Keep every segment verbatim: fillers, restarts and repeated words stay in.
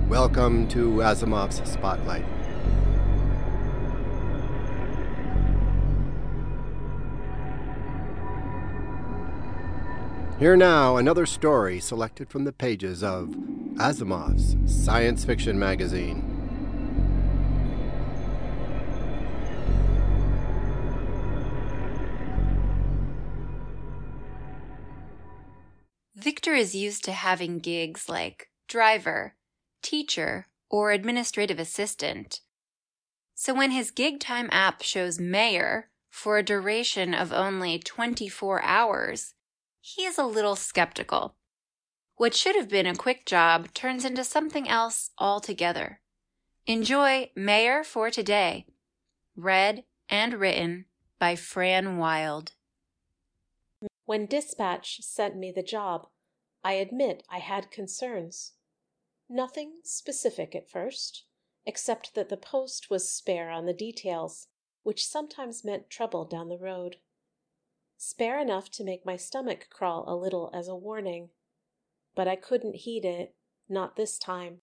Welcome to Asimov's Spotlight. Here now, another story selected from the pages of Asimov's Science Fiction Magazine. Victor is used to having gigs like driver, teacher, or administrative assistant. So when his gig time app shows mayor for a duration of only twenty-four hours, he is a little skeptical. What should have been a quick job turns into something else altogether. Enjoy Mayor for Today, read and written by Fran Wild. When Dispatch sent me the job, I admit I had concerns. Nothing specific at first, except that the post was spare on the details, which sometimes meant trouble down the road. Spare enough to make my stomach crawl a little as a warning. But I couldn't heed it, not this time.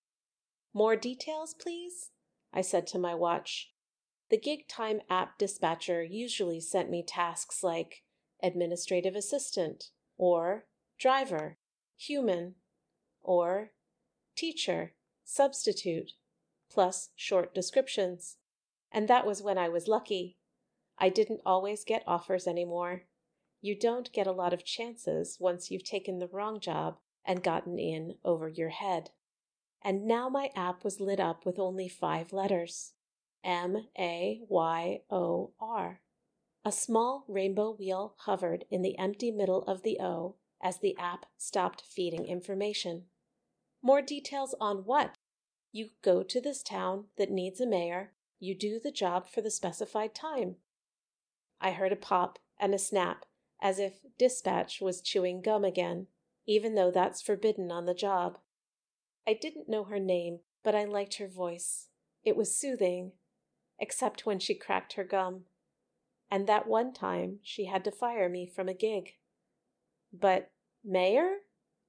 More details, please? I said to my watch. The gig time app dispatcher usually sent me tasks like administrative assistant, or driver, human, or teacher, substitute, plus short descriptions. And that was when I was lucky. I didn't always get offers anymore. You don't get a lot of chances once you've taken the wrong job and gotten in over your head. And now my app was lit up with only five letters. M A Y O R. A small rainbow wheel hovered in the empty middle of the O as the app stopped feeding information. More details on what? You go to this town that needs a mayor. You do the job for the specified time. I heard a pop and a snap, as if Dispatch was chewing gum again, even though that's forbidden on the job. I didn't know her name, but I liked her voice. It was soothing, except when she cracked her gum. And that one time she had to fire me from a gig. But mayor?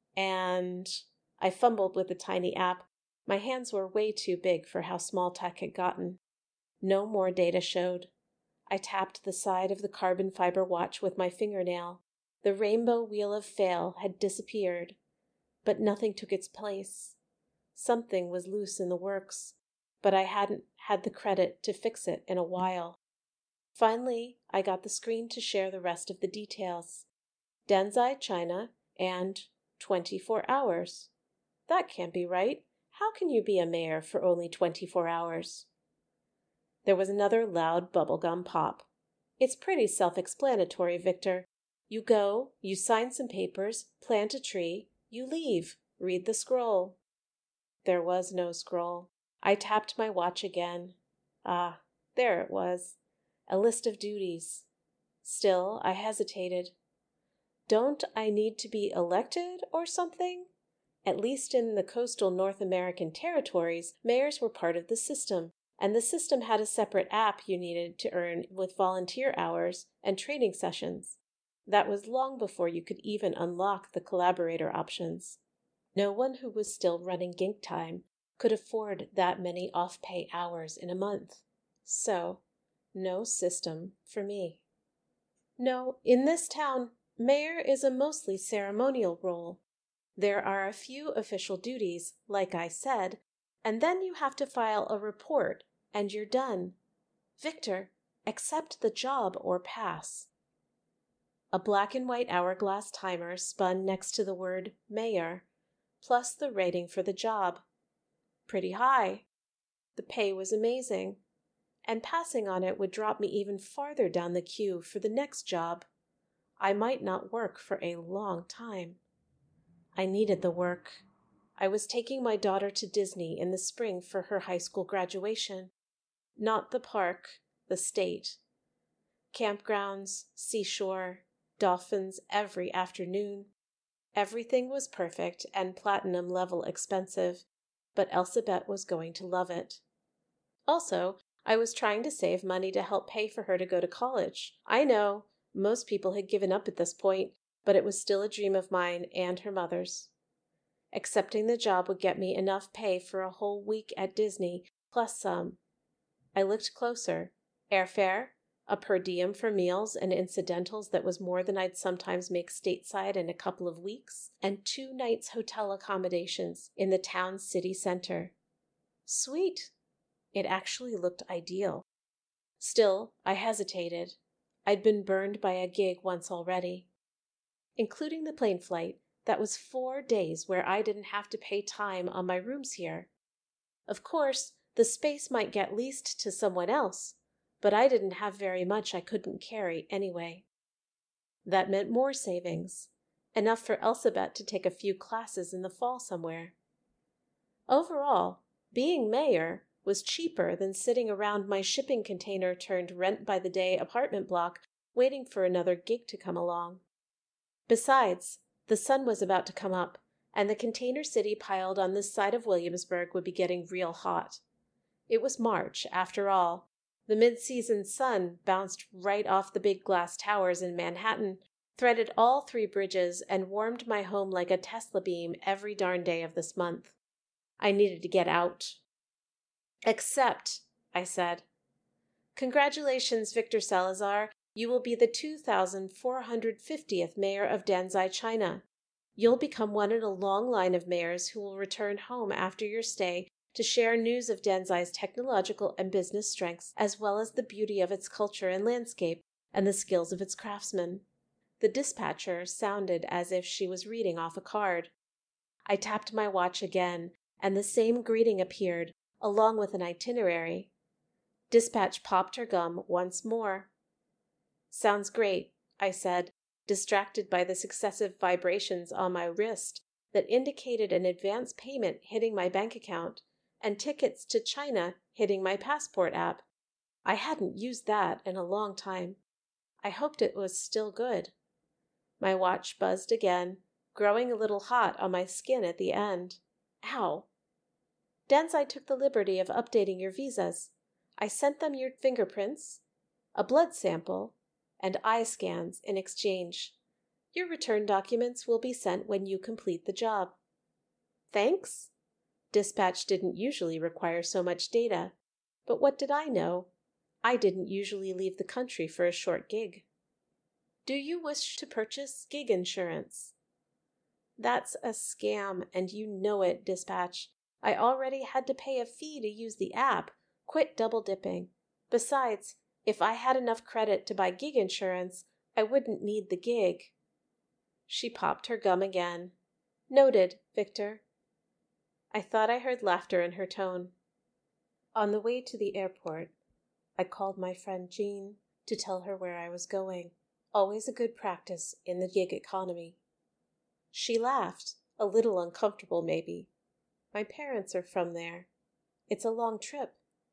And I fumbled with the tiny app. My hands were way too big for how small tech had gotten. No more data showed. I tapped the side of the carbon fiber watch with my fingernail. The rainbow wheel of fail had disappeared, but nothing took its place. Something was loose in the works, but I hadn't had the credit to fix it in a while. Finally, I got the screen to share the rest of the details. Denzai, China, and twenty-four hours. That can't be right. How can you be a mayor for only twenty-four hours? There was another loud bubblegum pop. It's pretty self-explanatory, Victor. You go, you sign some papers, plant a tree, you leave, read the scroll. There was no scroll. I tapped my watch again. Ah, there it was. A list of duties. Still, I hesitated. Don't I need to be elected or something? At least in the coastal North American territories, mayors were part of the system, and the system had a separate app you needed to earn with volunteer hours and training sessions. That was long before you could even unlock the collaborator options. No one who was still running Gink Time could afford that many off-pay hours in a month. So, no system for me. No, in this town, mayor is a mostly ceremonial role. There are a few official duties, like I said, and then you have to file a report, and you're done. Victor, accept the job or pass. A black and white hourglass timer spun next to the word mayor, plus the rating for the job. Pretty high. The pay was amazing, and passing on it would drop me even farther down the queue for the next job. I might not work for a long time. I needed the work. I was taking my daughter to Disney in the spring for her high school graduation. Not the park, the state. Campgrounds, seashore, dolphins every afternoon. Everything was perfect and platinum level expensive, but Elsabet was going to love it. Also, I was trying to save money to help pay for her to go to college. I know, most people had given up at this point, but it was still a dream of mine and her mother's. Accepting the job would get me enough pay for a whole week at Disney, plus some. I looked closer. Airfare, a per diem for meals and incidentals that was more than I'd sometimes make stateside in a couple of weeks, and two nights hotel accommodations in the town's city center. Sweet. It actually looked ideal. Still, I hesitated. I'd been burned by a gig once already. Including the plane flight, that was four days where I didn't have to pay time on my rooms here. Of course, the space might get leased to someone else, but I didn't have very much I couldn't carry anyway. That meant more savings, enough for Elsabet to take a few classes in the fall somewhere. Overall, being mayor was cheaper than sitting around my shipping container turned rent-by-the-day apartment block waiting for another gig to come along. Besides, the sun was about to come up, and the container city piled on this side of Williamsburg would be getting real hot. It was March, after all. The mid-season sun bounced right off the big glass towers in Manhattan, threaded all three bridges, and warmed my home like a Tesla beam every darn day of this month. I needed to get out. Except, I said, "Congratulations, Victor Salazar. You will be the two thousand four hundred fiftieth mayor of Danzai, China. You'll become one in a long line of mayors who will return home after your stay to share news of Danzai's technological and business strengths, as well as the beauty of its culture and landscape, and the skills of its craftsmen." The dispatcher sounded as if she was reading off a card. I tapped my watch again, and the same greeting appeared, along with an itinerary. Dispatch popped her gum once more. "Sounds great," I said, distracted by the successive vibrations on my wrist that indicated an advance payment hitting my bank account and tickets to China hitting my passport app. I hadn't used that in a long time. I hoped it was still good. My watch buzzed again, growing a little hot on my skin at the end. Ow! Danzai took the liberty of updating your visas. I sent them your fingerprints, a blood sample, and eye scans in exchange. Your return documents will be sent when you complete the job. Thanks? Dispatch didn't usually require so much data, but what did I know? I didn't usually leave the country for a short gig. Do you wish to purchase gig insurance? That's a scam, and you know it, Dispatch. I already had to pay a fee to use the app. Quit double-dipping. Besides, if I had enough credit to buy gig insurance, I wouldn't need the gig. She popped her gum again. Noted, Victor. I thought I heard laughter in her tone. On the way to the airport, I called my friend Jean to tell her where I was going. Always a good practice in the gig economy. She laughed, a little uncomfortable maybe. My parents are from there. It's a long trip.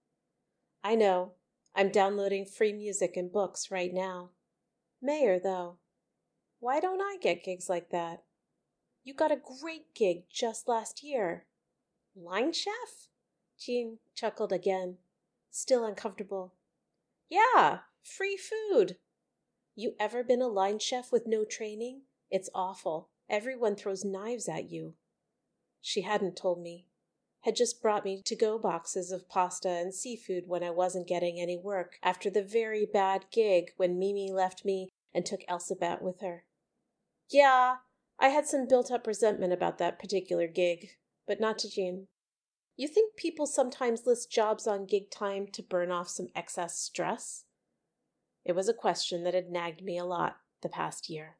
I know. I'm downloading free music and books right now. Mayor, though. Why don't I get gigs like that? You got a great gig just last year. Line chef? Jean chuckled again, still uncomfortable. Yeah, free food. You ever been a line chef with no training? It's awful. Everyone throws knives at you. She hadn't told me. Had just brought me to-go boxes of pasta and seafood when I wasn't getting any work after the very bad gig when Mimi left me and took Elsabet with her. Yeah, I had some built-up resentment about that particular gig, but not to Jean. You think people sometimes list jobs on gig time to burn off some excess stress? It was a question that had nagged me a lot the past year.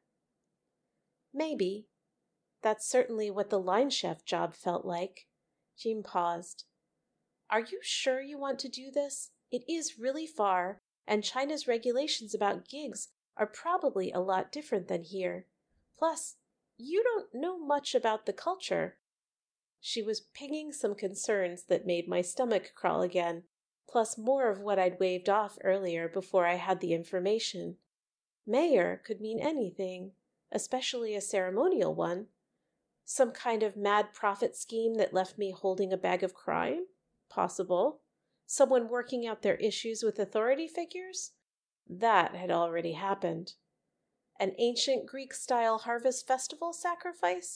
Maybe. That's certainly what the line chef job felt like. Jean paused. Are you sure you want to do this? It is really far, and China's regulations about gigs are probably a lot different than here. Plus, you don't know much about the culture. She was pinging some concerns that made my stomach crawl again, plus more of what I'd waved off earlier before I had the information. Mayor could mean anything, especially a ceremonial one. Some kind of mad profit scheme that left me holding a bag of crime? Possible. Someone working out their issues with authority figures? That had already happened. An ancient Greek-style harvest festival sacrifice?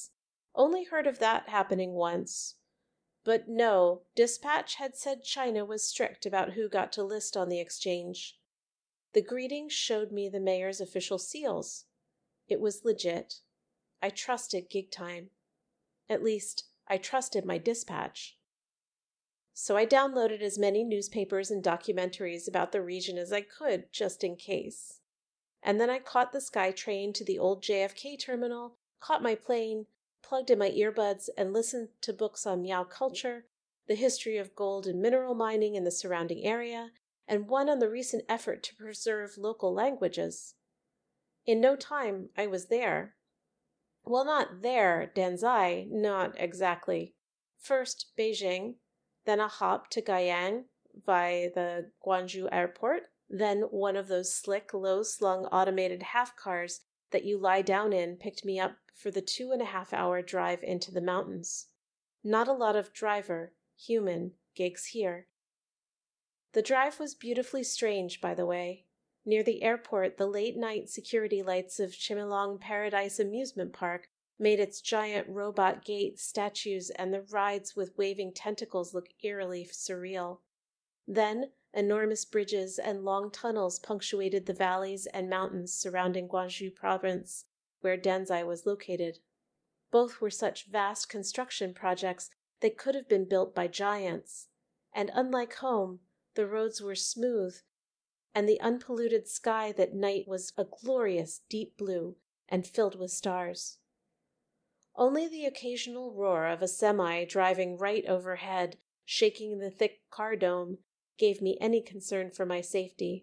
Only heard of that happening once. But no, Dispatch had said China was strict about who got to list on the exchange. The greeting showed me the mayor's official seals. It was legit. I trusted Gig Time. At least, I trusted my Dispatch. So I downloaded as many newspapers and documentaries about the region as I could, just in case. And then I caught the SkyTrain to the old J F K terminal, caught my plane, plugged in my earbuds, and listened to books on Miao culture, the history of gold and mineral mining in the surrounding area, and one on the recent effort to preserve local languages. In no time, I was there. Well, not there, Danzai, not exactly. First, Beijing, then a hop to Guiyang via the Guangzhou airport, then one of those slick, low-slung automated half-cars that you lie down in picked me up for the two-and-a-half-hour drive into the mountains. Not a lot of driver, human, gigs here. The drive was beautifully strange, by the way. Near the airport, the late-night security lights of Chimilong Paradise Amusement Park made its giant robot gate, statues, and the rides with waving tentacles look eerily surreal. Then, enormous bridges and long tunnels punctuated the valleys and mountains surrounding Guangzhou province, where Danzai was located. Both were such vast construction projects they could have been built by giants. And unlike home, the roads were smooth, and the unpolluted sky that night was a glorious deep blue and filled with stars. Only the occasional roar of a semi driving right overhead, shaking the thick car dome, gave me any concern for my safety.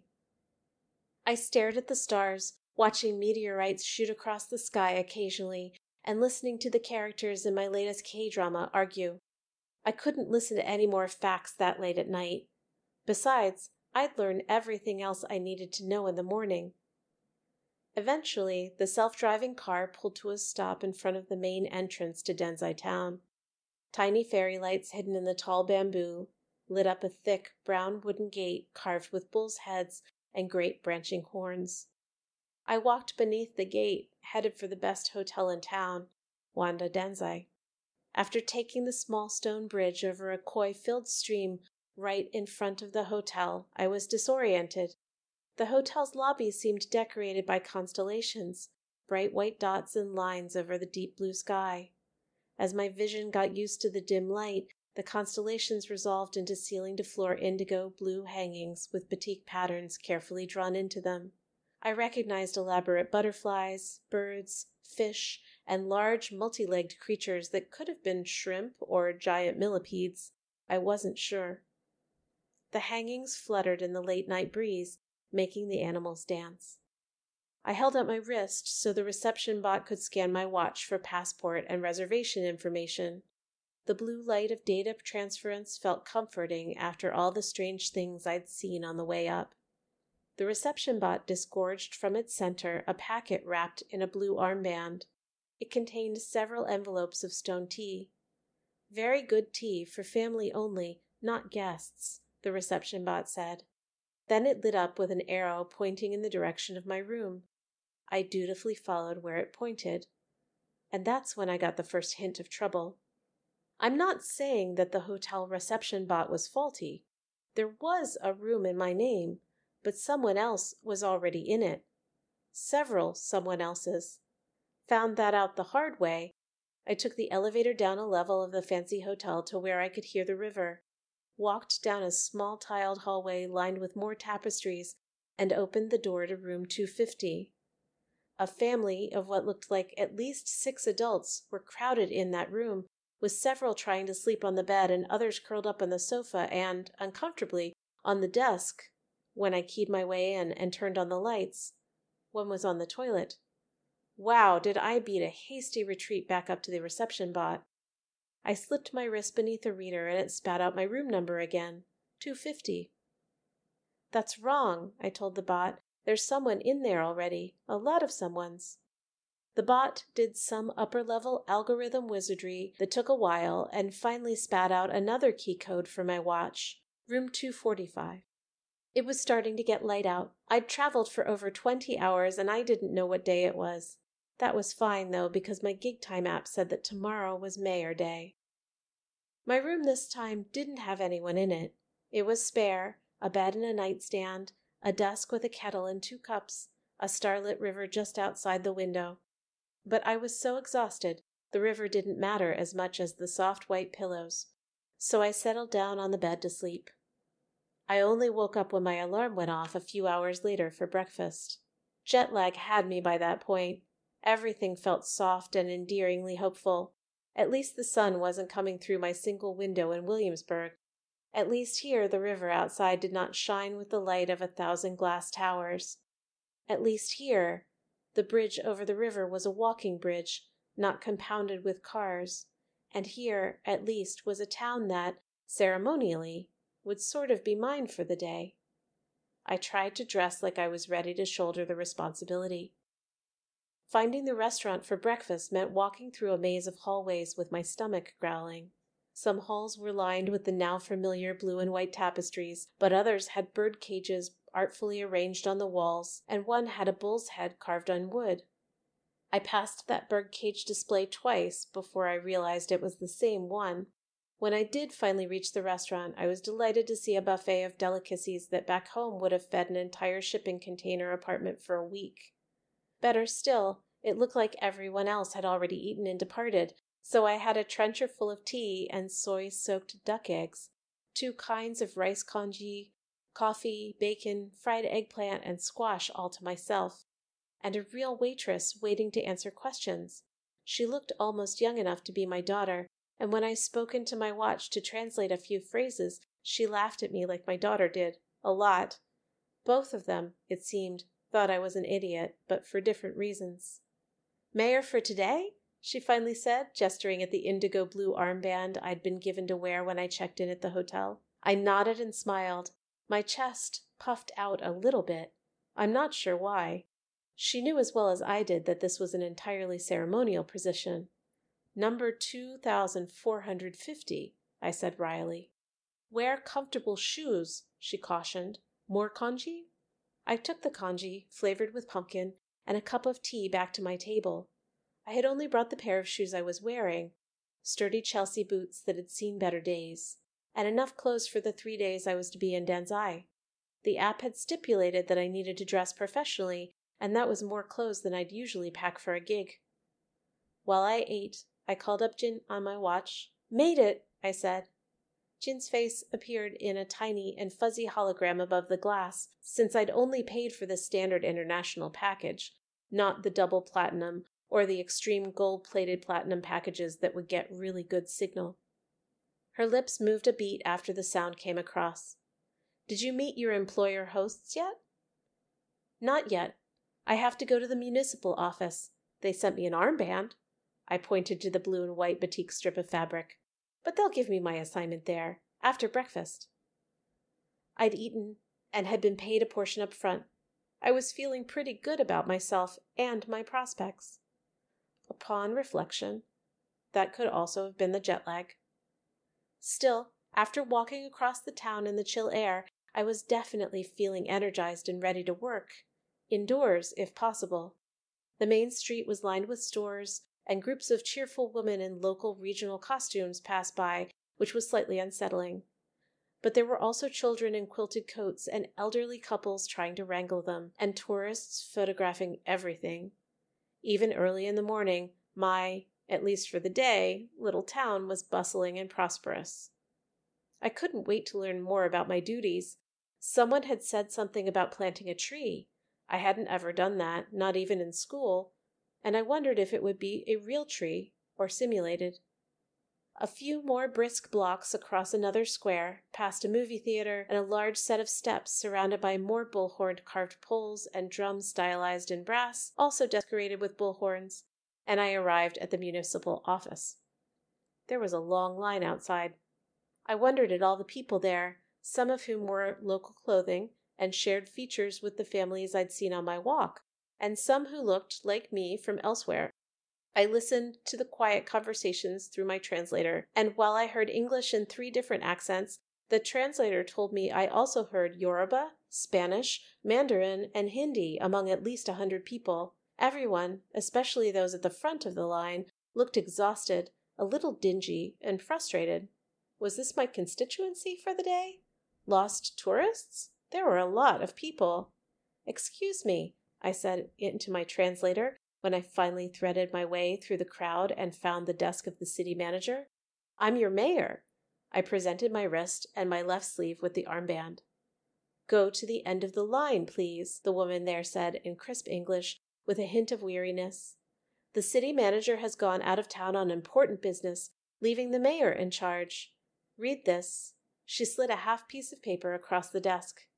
I stared at the stars, watching meteorites shoot across the sky occasionally, and listening to the characters in my latest K-drama argue. I couldn't listen to any more facts that late at night. Besides, I'd learn everything else I needed to know in the morning. Eventually, the self-driving car pulled to a stop in front of the main entrance to Danzai town. Tiny fairy lights hidden in the tall bamboo lit up a thick, brown wooden gate carved with bulls' heads and great branching horns. I walked beneath the gate, headed for the best hotel in town, Wanda Danzai. After taking the small stone bridge over a koi-filled stream right in front of the hotel, I was disoriented. The hotel's lobby seemed decorated by constellations, bright white dots and lines over the deep blue sky. As my vision got used to the dim light, the constellations resolved into ceiling-to-floor indigo blue hangings with batik patterns carefully drawn into them. I recognized elaborate butterflies, birds, fish, and large multi-legged creatures that could have been shrimp or giant millipedes. I wasn't sure. The hangings fluttered in the late-night breeze, making the animals dance. I held out my wrist so the reception bot could scan my watch for passport and reservation information. The blue light of data transference felt comforting after all the strange things I'd seen on the way up. The reception bot disgorged from its center a packet wrapped in a blue armband. It contained several envelopes of stone tea. Very good tea for family only, not guests, the reception bot said. Then it lit up with an arrow pointing in the direction of my room. I dutifully followed where it pointed. And that's when I got the first hint of trouble. I'm not saying that the hotel reception bot was faulty. There was a room in my name, but someone else was already in it. Several someone else's. Found that out the hard way. I took the elevator down a level of the fancy hotel to where I could hear the river, walked down a small tiled hallway lined with more tapestries, and opened the door to room two fifty. A family of what looked like at least six adults were crowded in that room, with several trying to sleep on the bed and others curled up on the sofa and, uncomfortably, on the desk. When I keyed my way in and turned on the lights, one was on the toilet. Wow, did I beat a hasty retreat back up to the reception bot. I slipped my wrist beneath a reader and it spat out my room number again, two fifty. That's wrong, I told the bot. There's someone in there already, a lot of someones. The bot did some upper-level algorithm wizardry that took a while and finally spat out another key code for my watch, room two forty-five. It was starting to get light out. I'd traveled for over twenty hours and I didn't know what day it was. That was fine, though, because my gig time app said that tomorrow was Mayor Day. My room this time didn't have anyone in it. It was spare, a bed and a nightstand, a desk with a kettle and two cups, a starlit river just outside the window. But I was so exhausted, the river didn't matter as much as the soft white pillows, so I settled down on the bed to sleep. I only woke up when my alarm went off a few hours later for breakfast. Jet lag had me by that point. Everything felt soft and endearingly hopeful. At least the sun wasn't coming through my single window in Williamsburg. At least here the river outside did not shine with the light of a thousand glass towers. At least here the bridge over the river was a walking bridge, not compounded with cars. And here, at least, was a town that, ceremonially, would sort of be mine for the day. I tried to dress like I was ready to shoulder the responsibility. Finding the restaurant for breakfast meant walking through a maze of hallways with my stomach growling. Some halls were lined with the now familiar blue and white tapestries, but others had bird cages artfully arranged on the walls, and one had a bull's head carved on wood. I passed that bird cage display twice before I realized it was the same one. When I did finally reach the restaurant, I was delighted to see a buffet of delicacies that back home would have fed an entire shipping container apartment for a week. Better still, it looked like everyone else had already eaten and departed, so I had a trencher full of tea and soy-soaked duck eggs, two kinds of rice congee, coffee, bacon, fried eggplant, and squash all to myself, and a real waitress waiting to answer questions. She looked almost young enough to be my daughter, and when I spoke into my watch to translate a few phrases, she laughed at me like my daughter did, a lot. Both of them, it seemed, thought I was an idiot, but for different reasons. "Mayor for today?" she finally said, gesturing at the indigo blue armband I'd been given to wear when I checked in at the hotel. I nodded and smiled. My chest puffed out a little bit. I'm not sure why. She knew as well as I did that this was an entirely ceremonial position. "Number two thousand four hundred fifty, I said wryly. "Wear comfortable shoes," she cautioned. "More congee?" I took the congee, flavored with pumpkin, and a cup of tea back to my table. I had only brought the pair of shoes I was wearing, sturdy Chelsea boots that had seen better days, and enough clothes for the three days I was to be in Danzai. The app had stipulated that I needed to dress professionally, and that was more clothes than I'd usually pack for a gig. While I ate, I called up Jin on my watch. "Made it," I said. Jin's face appeared in a tiny and fuzzy hologram above the glass, since I'd only paid for the standard international package, not the double platinum or the extreme gold-plated platinum packages that would get really good signal. Her lips moved a beat after the sound came across. "Did you meet your employer hosts yet?" "Not yet. I have to go to the municipal office. They sent me an armband." I pointed to the blue and white batik strip of fabric. "But they'll give me my assignment there, after breakfast." I'd eaten and had been paid a portion up front. I was feeling pretty good about myself and my prospects. Upon reflection, that could also have been the jet lag. Still, after walking across the town in the chill air, I was definitely feeling energized and ready to work. Indoors, if possible. The main street was lined with stores, and groups of cheerful women in local regional costumes passed by, which was slightly unsettling. But there were also children in quilted coats and elderly couples trying to wrangle them, and tourists photographing everything. Even early in the morning, my, at least for the day, little town was bustling and prosperous. I couldn't wait to learn more about my duties. Someone had said something about planting a tree. I hadn't ever done that, not even in school, and I wondered if it would be a real tree or simulated. A few more brisk blocks across another square, past a movie theater and a large set of steps surrounded by more bullhorn carved poles and drums stylized in brass, also decorated with bullhorns, and I arrived at the municipal office. There was a long line outside. I wondered at all the people there, some of whom wore local clothing and shared features with the families I'd seen on my walk, and some who looked like me from elsewhere. I listened to the quiet conversations through my translator, and while I heard English in three different accents, the translator told me I also heard Yoruba, Spanish, Mandarin, and Hindi among at least a hundred people. Everyone, especially those at the front of the line, looked exhausted, a little dingy, and frustrated. Was this my constituency for the day? Lost tourists? There were a lot of people. "Excuse me," I said into my translator when I finally threaded my way through the crowd and found the desk of the city manager. "I'm your mayor." I presented my wrist and my left sleeve with the armband. "Go to the end of the line, please," the woman there said in crisp English with a hint of weariness. "The city manager has gone out of town on important business, leaving the mayor in charge. Read this." She slid a half piece of paper across the desk.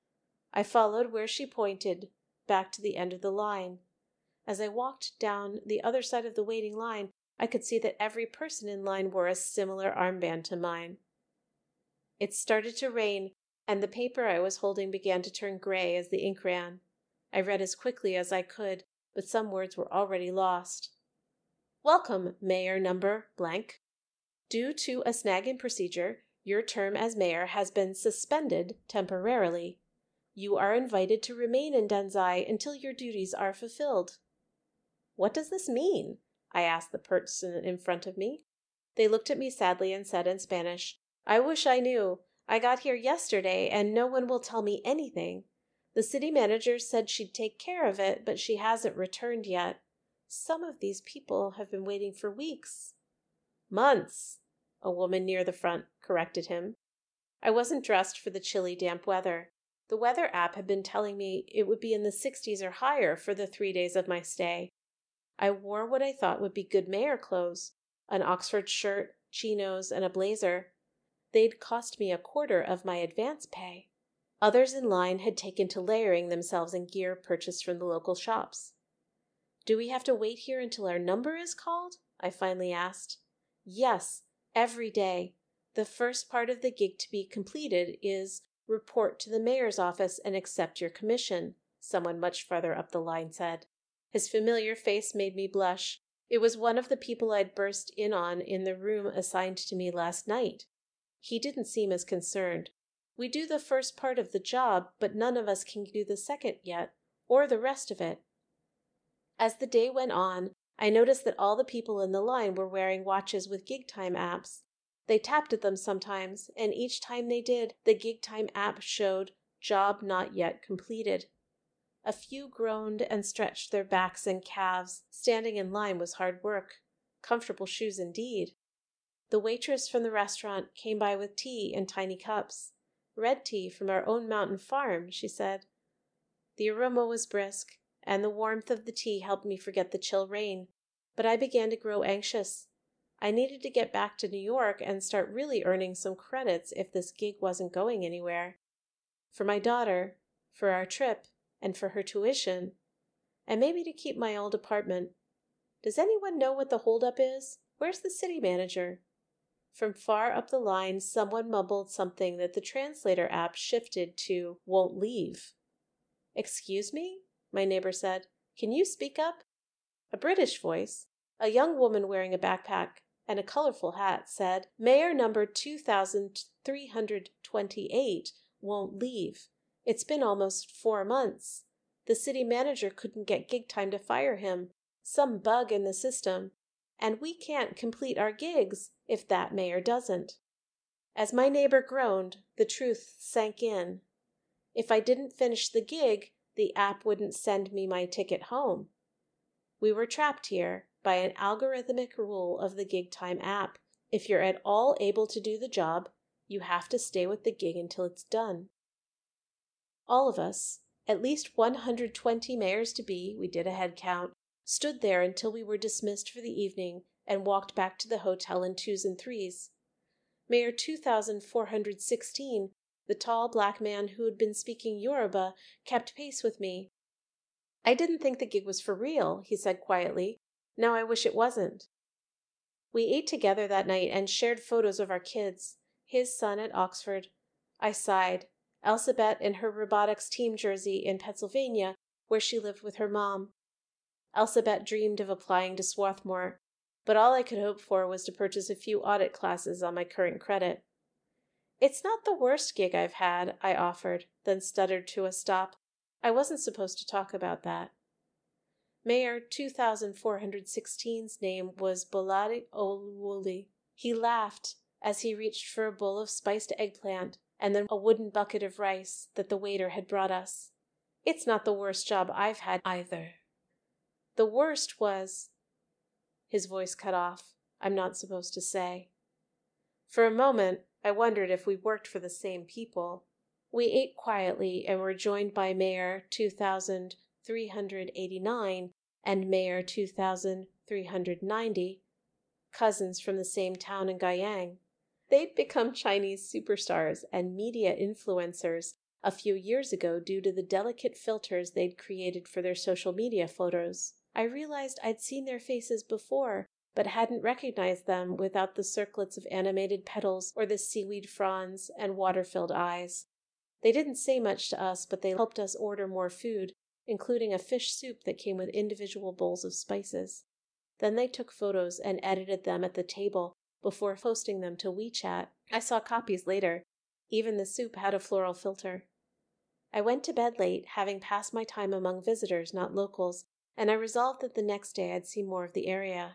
I followed where she pointed, back to the end of the line. As I walked down the other side of the waiting line, I could see that every person in line wore a similar armband to mine. It started to rain, and the paper I was holding began to turn gray as the ink ran. I read as quickly as I could, but some words were already lost. "Welcome, Mayor Number Blank. Due to a snag in procedure, your term as mayor has been suspended temporarily. You are invited to remain in Denzai until your duties are fulfilled." "What does this mean?" I asked the person in front of me. They looked at me sadly and said in Spanish, "I wish I knew. I got here yesterday and no one will tell me anything. The city manager said she'd take care of it, but she hasn't returned yet. Some of these people have been waiting for weeks." "Months," a woman near the front corrected him. I wasn't dressed for the chilly, damp weather. The weather app had been telling me it would be in the sixties or higher for the three days of my stay. I wore what I thought would be good mayor clothes, an Oxford shirt, chinos, and a blazer. They'd cost me a quarter of my advance pay. Others in line had taken to layering themselves in gear purchased from the local shops. "Do we have to wait here until our number is called?" I finally asked. "Yes, every day. The first part of the gig to be completed is report to the mayor's office and accept your commission," someone much farther up the line said. His familiar face made me blush. It was one of the people I'd burst in on in the room assigned to me last night. He didn't seem as concerned. "We do the first part of the job, but none of us can do the second yet, or the rest of it." As the day went on, I noticed that all the people in the line were wearing watches with gig time apps. They tapped at them sometimes, and each time they did, the gig time app showed "job not yet completed." A few groaned and stretched their backs and calves. Standing in line was hard work. Comfortable shoes indeed. The waitress from the restaurant came by with tea in tiny cups. "Red tea from our own mountain farm," she said. The aroma was brisk, and the warmth of the tea helped me forget the chill rain, but I began to grow anxious. I needed to get back to New York and start really earning some credits if this gig wasn't going anywhere. For my daughter, for our trip, and for her tuition, and maybe to keep my old apartment. Does anyone know what the holdup is? Where's the city manager? From far up the line, someone mumbled something that the translator app shifted to "won't leave." "Excuse me?" my neighbor said. "Can you speak up?" A British voice, a young woman wearing a backpack and a colorful hat, said, "Mayor number two thousand three hundred twenty-eight won't leave. It's been almost four months. The city manager couldn't get gig time to fire him. Some bug in the system. And we can't complete our gigs if that mayor doesn't." As my neighbor groaned, the truth sank in. If I didn't finish the gig, the app wouldn't send me my ticket home. We were trapped here by an algorithmic rule of the gig time app. If you're at all able to do the job, you have to stay with the gig until it's done. All of us, at least one hundred twenty mayors to be, we did a head count, stood there until we were dismissed for the evening and walked back to the hotel in twos and threes. Mayor two thousand four hundred sixteen, the tall black man who had been speaking Yoruba, kept pace with me. "I didn't think the gig was for real," he said quietly. "Now I wish it wasn't." We ate together that night and shared photos of our kids, his son at Oxford. I sighed. Elsabet in her robotics team jersey in Pennsylvania, where she lived with her mom. Elsabet dreamed of applying to Swarthmore, but all I could hope for was to purchase a few audit classes on my current credit. "It's not the worst gig I've had," I offered, then stuttered to a stop. I wasn't supposed to talk about that. Mayor two thousand four hundred sixteen's name was Bolade Oluwole. He laughed as he reached for a bowl of spiced eggplant and then a wooden bucket of rice that the waiter had brought us. It's not the worst job I've had either. The worst was... His voice cut off. I'm not supposed to say. For a moment, I wondered if we worked for the same people. We ate quietly and were joined by Mayor two thousand three hundred eighty-nine and Mayor two thousand three hundred ninety, cousins from the same town in Guiyang. They'd become Chinese superstars and media influencers a few years ago due to the delicate filters they'd created for their social media photos. I realized I'd seen their faces before, but hadn't recognized them without the circlets of animated petals or the seaweed fronds and water-filled eyes. They didn't say much to us, but they helped us order more food, including a fish soup that came with individual bowls of spices. Then they took photos and edited them at the table before posting them to WeChat. I saw copies later. Even the soup had a floral filter. I went to bed late, having passed my time among visitors, not locals, and I resolved that the next day I'd see more of the area.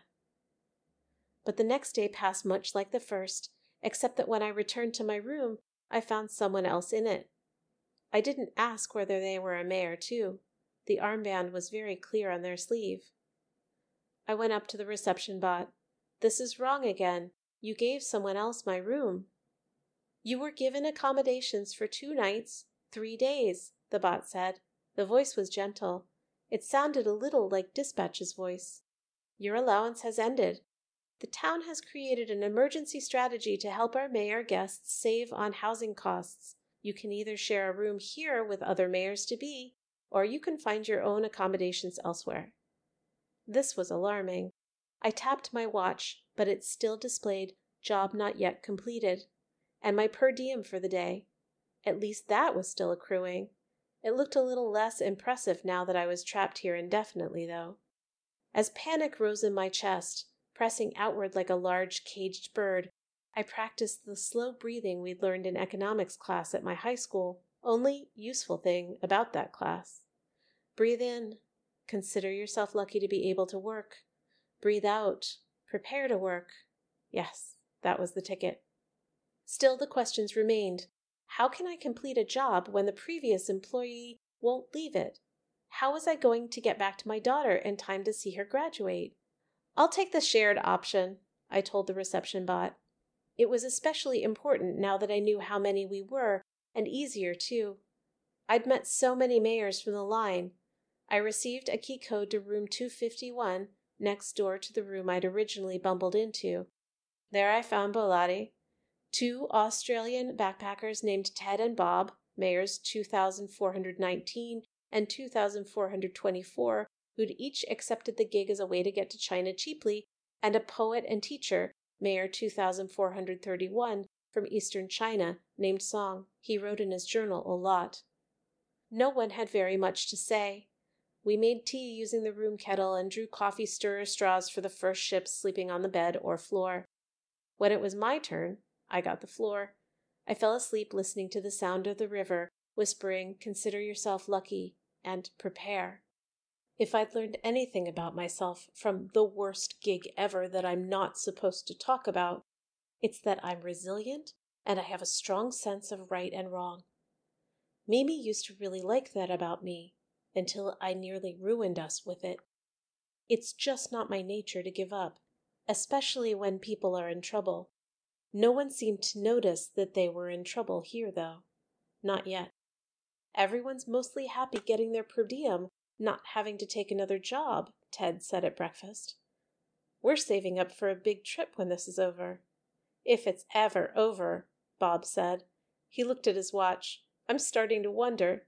But the next day passed much like the first, except that when I returned to my room, I found someone else in it. I didn't ask whether they were a mayor too. The armband was very clear on their sleeve. I went up to the reception bot. This is wrong again. You gave someone else my room. You were given accommodations for two nights, three days, the bot said. The voice was gentle. It sounded a little like Dispatch's voice. Your allowance has ended. The town has created an emergency strategy to help our mayor guests save on housing costs. You can either share a room here with other mayors-to-be, or you can find your own accommodations elsewhere. This was alarming. I tapped my watch, but it still displayed job not yet completed, and my per diem for the day. At least that was still accruing. It looked a little less impressive now that I was trapped here indefinitely, though. As panic rose in my chest, pressing outward like a large caged bird, I practiced the slow breathing we'd learned in economics class at my high school. Only useful thing about that class. Breathe in. Consider yourself lucky to be able to work. Breathe out. Prepare to work. Yes, that was the ticket. Still, the questions remained. How can I complete a job when the previous employee won't leave it? How was I going to get back to my daughter in time to see her graduate? I'll take the shared option, I told the reception bot. It was especially important now that I knew how many we were, and easier too. I'd met so many mayors from the line. I received a key code to room two fifty-one, next door to the room I'd originally bumbled into. There I found Bolade, two Australian backpackers named Ted and Bob, mayors two thousand four hundred nineteen and two thousand four hundred twenty-four, who'd each accepted the gig as a way to get to China cheaply, and a poet and teacher, Mayor two thousand four hundred thirty-one, from eastern China, named Song. He wrote in his journal a lot. No one had very much to say. We made tea using the room kettle and drew coffee stirrer straws for the first ships sleeping on the bed or floor. When it was my turn, I got the floor. I fell asleep listening to the sound of the river, whispering, "Consider yourself lucky," and "Prepare." If I'd learned anything about myself from the worst gig ever that I'm not supposed to talk about, it's that I'm resilient and I have a strong sense of right and wrong. Mimi used to really like that about me, until I nearly ruined us with it. It's just not my nature to give up, especially when people are in trouble. No one seemed to notice that they were in trouble here, though. Not yet. Everyone's mostly happy getting their per diem, not having to take another job, Ted said at breakfast. We're saving up for a big trip when this is over. If it's ever over, Bob said. He looked at his watch. I'm starting to wonder.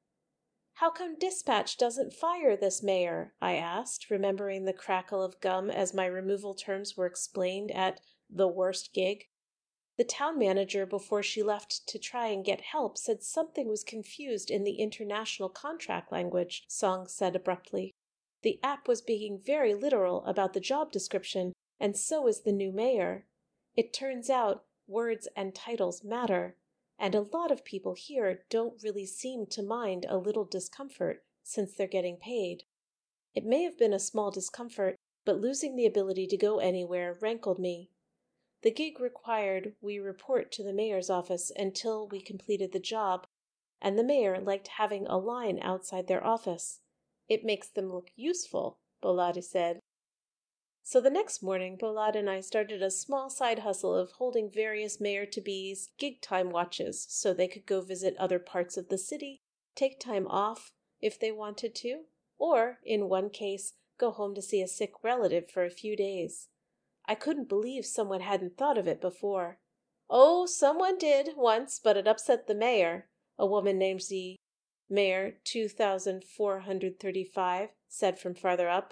How come Dispatch doesn't fire this mayor? I asked, remembering the crackle of gum as my removal terms were explained at the worst gig. The town manager, before she left to try and get help, said something was confused in the international contract language, Song said abruptly. The app was being very literal about the job description, and so is the new mayor. It turns out words and titles matter, and a lot of people here don't really seem to mind a little discomfort since they're getting paid. It may have been a small discomfort, but losing the ability to go anywhere rankled me. The gig required we report to the mayor's office until we completed the job, and the mayor liked having a line outside their office. It makes them look useful, Bolade said. So the next morning, Bolade and I started a small side hustle of holding various mayor-to-be's gig time watches so they could go visit other parts of the city, take time off if they wanted to, or, in one case, go home to see a sick relative for a few days. I couldn't believe someone hadn't thought of it before. Oh, someone did once, but it upset the mayor, a woman named Z. Mayor two thousand four hundred thirty-five said from farther up.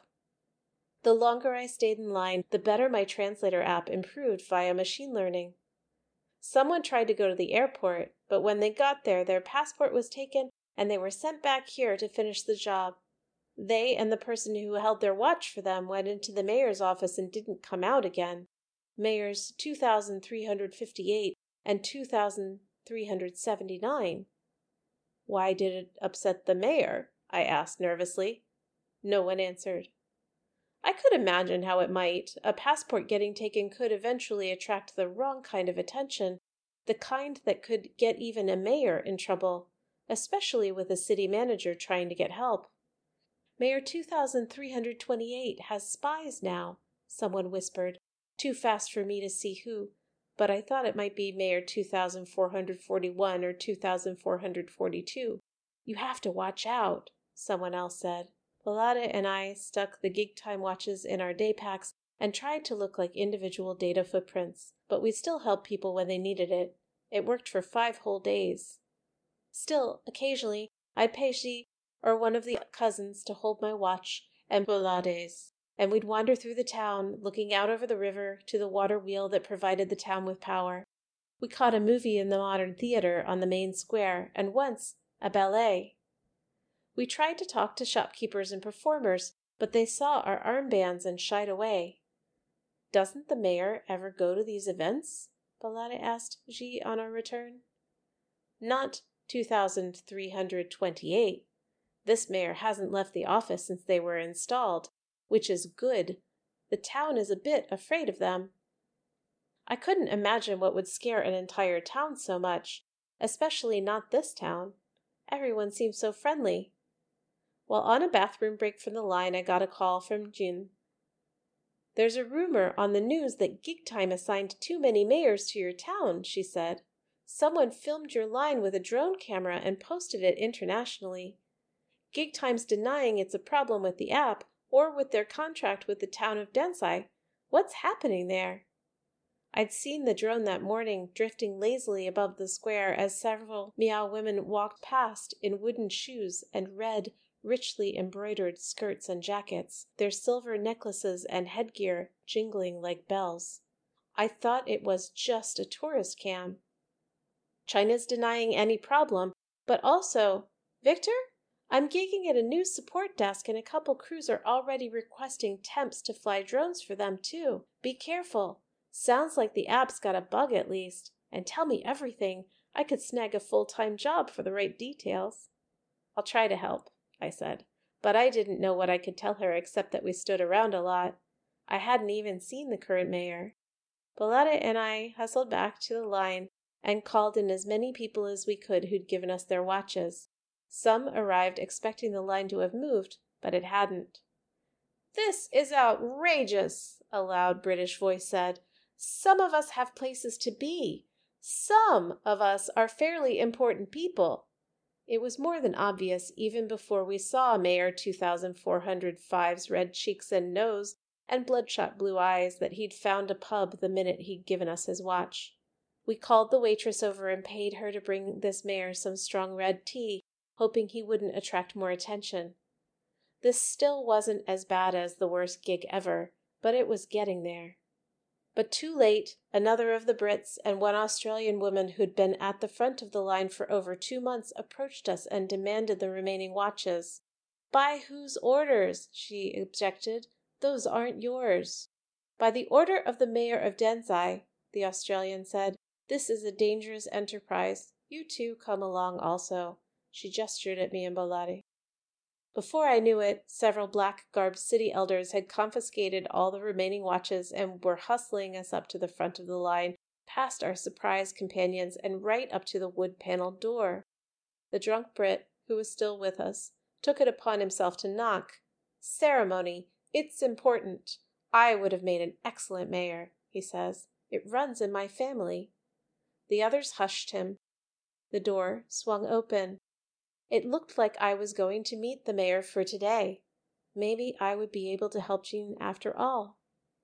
The longer I stayed in line, the better my translator app improved via machine learning. Someone tried to go to the airport, but when they got there, their passport was taken and they were sent back here to finish the job. They and the person who held their watch for them went into the mayor's office and didn't come out again. Mayors two thousand three hundred fifty-eight and two thousand three hundred seventy-nine. Why did it upset the mayor? I asked nervously. No one answered. I could imagine how it might. A passport getting taken could eventually attract the wrong kind of attention, the kind that could get even a mayor in trouble, especially with a city manager trying to get help. Mayor two thousand three hundred twenty-eight has spies now, someone whispered, too fast for me to see who, but I thought it might be Mayor two thousand four hundred forty-one or two thousand four hundred forty-two. You have to watch out, someone else said. Bolade and I stuck the gig time watches in our day packs and tried to look like individual data footprints, but we still helped people when they needed it. It worked for five whole days. Still, occasionally, I'd pay Xi or one of the cousins to hold my watch and Bolade's, and we'd wander through the town, looking out over the river to the water wheel that provided the town with power. We caught a movie in the modern theater on the main square, and once, a ballet. We tried to talk to shopkeepers and performers, but they saw our armbands and shied away. Doesn't the mayor ever go to these events? Bolade asked Xi on our return. Not two thousand three hundred twenty-eight. This mayor hasn't left the office since they were installed, which is good. The town is a bit afraid of them. I couldn't imagine what would scare an entire town so much, especially not this town. Everyone seems so friendly. While on a bathroom break from the line, I got a call from Jin. There's a rumor on the news that Gig Time assigned too many mayors to your town, she said. Someone filmed your line with a drone camera and posted it internationally. Gig Time's denying it's a problem with the app or with their contract with the town of Densai. What's happening there? I'd seen the drone that morning drifting lazily above the square as several Miao women walked past in wooden shoes and red, richly embroidered skirts and jackets, their silver necklaces and headgear jingling like bells. I thought it was just a tourist cam. China's denying any problem, but also, Victor? I'm gigging at a new support desk and a couple crews are already requesting temps to fly drones for them too. Be careful. Sounds like the app's got a bug at least. And tell me everything. I could snag a full-time job for the right details. I'll try to help, I said, but I didn't know what I could tell her except that we stood around a lot. I hadn't even seen the current mayor. Bolade and I hustled back to the line and called in as many people as we could who'd given us their watches. Some arrived expecting the line to have moved, but it hadn't. This is outrageous, a loud British voice said. Some of us have places to be. Some of us are fairly important people. It was more than obvious even before we saw Mayor two thousand four hundred five's red cheeks and nose and bloodshot blue eyes that he'd found a pub the minute he'd given us his watch. We called the waitress over and paid her to bring this mayor some strong red tea, hoping he wouldn't attract more attention. This still wasn't as bad as the worst gig ever, but it was getting there. But too late, another of the Brits and one Australian woman who'd been at the front of the line for over two months approached us and demanded the remaining watches. By whose orders? She objected. Those aren't yours. By the order of the mayor of Densai, the Australian said. This is a dangerous enterprise. You two come along also. She gestured at me and Bolade. Before I knew it, several black-garbed city elders had confiscated all the remaining watches and were hustling us up to the front of the line, past our surprised companions, and right up to the wood-paneled door. The drunk Brit, who was still with us, took it upon himself to knock. "Ceremony! It's important. I would have made an excellent mayor," he says. "It runs in my family." The others hushed him. The door swung open. It looked like I was going to meet the mayor for today. Maybe I would be able to help Jean after all.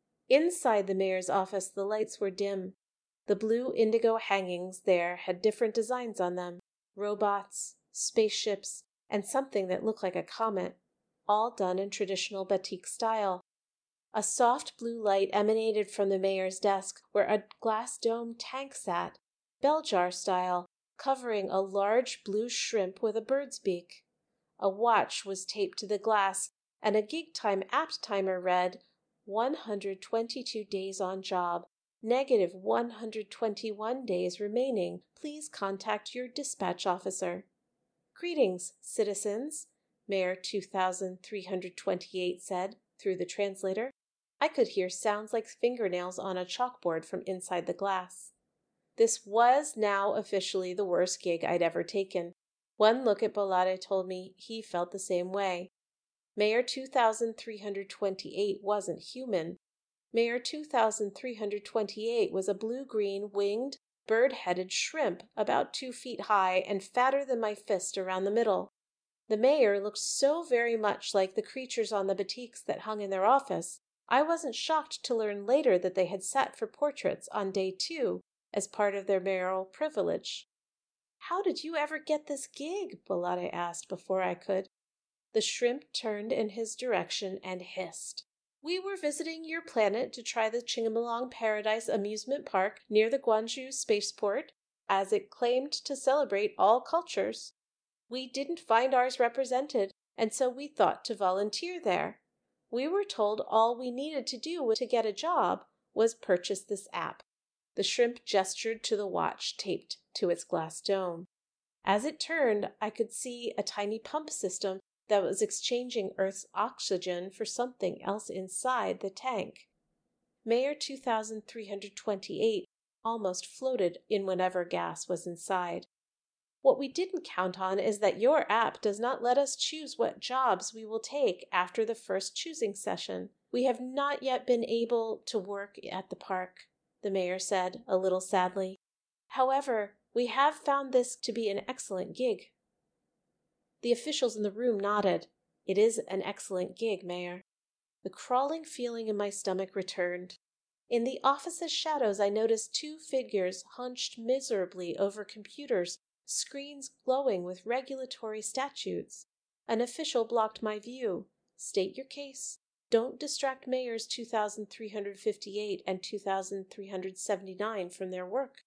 Inside the mayor's office, the lights were dim. The blue indigo hangings there had different designs on them: robots, spaceships, and something that looked like a comet, all done in traditional batik style. A soft blue light emanated from the mayor's desk, where a glass dome tank sat, bell jar style, covering a large blue shrimp with a bird's beak. A watch was taped to the glass, and a gig time apt timer read, one hundred twenty-two days on job, negative one hundred twenty-one days remaining. Please contact your dispatch officer. "Greetings, citizens," Mayor two thousand three hundred twenty-eight said through the translator. I could hear sounds like fingernails on a chalkboard from inside the glass. This was now officially the worst gig I'd ever taken. One look at Bolade told me he felt the same way. Mayor two thousand three hundred twenty-eight wasn't human. Mayor two thousand three hundred twenty-eight was a blue-green, winged, bird-headed shrimp about two feet high and fatter than my fist around the middle. The mayor looked so very much like the creatures on the batiks that hung in their office, I wasn't shocked to learn later that they had sat for portraits on day two as part of their mayoral privilege. "How did you ever get this gig?" Bolade asked before I could. The shrimp turned in his direction and hissed. "We were visiting your planet to try the Chingamalong Paradise amusement park near the Gwangju spaceport, as it claimed to celebrate all cultures. We didn't find ours represented, and so we thought to volunteer there. We were told all we needed to do to get a job was purchase this app." The shrimp gestured to the watch taped to its glass dome. As it turned, I could see a tiny pump system that was exchanging Earth's oxygen for something else inside the tank. Mayor two thousand three hundred twenty-eight almost floated in whatever gas was inside. "What we didn't count on is that your app does not let us choose what jobs we will take after the first choosing session. We have not yet been able to work at the park," the mayor said, a little sadly. "However, we have found this to be an excellent gig." The officials in the room nodded. "It is an excellent gig, Mayor." The crawling feeling in my stomach returned. In the office's shadows I noticed two figures hunched miserably over computers, screens glowing with regulatory statutes. An official blocked my view. "State your case. Don't distract Mayors two thousand three hundred fifty-eight and two thousand three hundred seventy-nine from their work."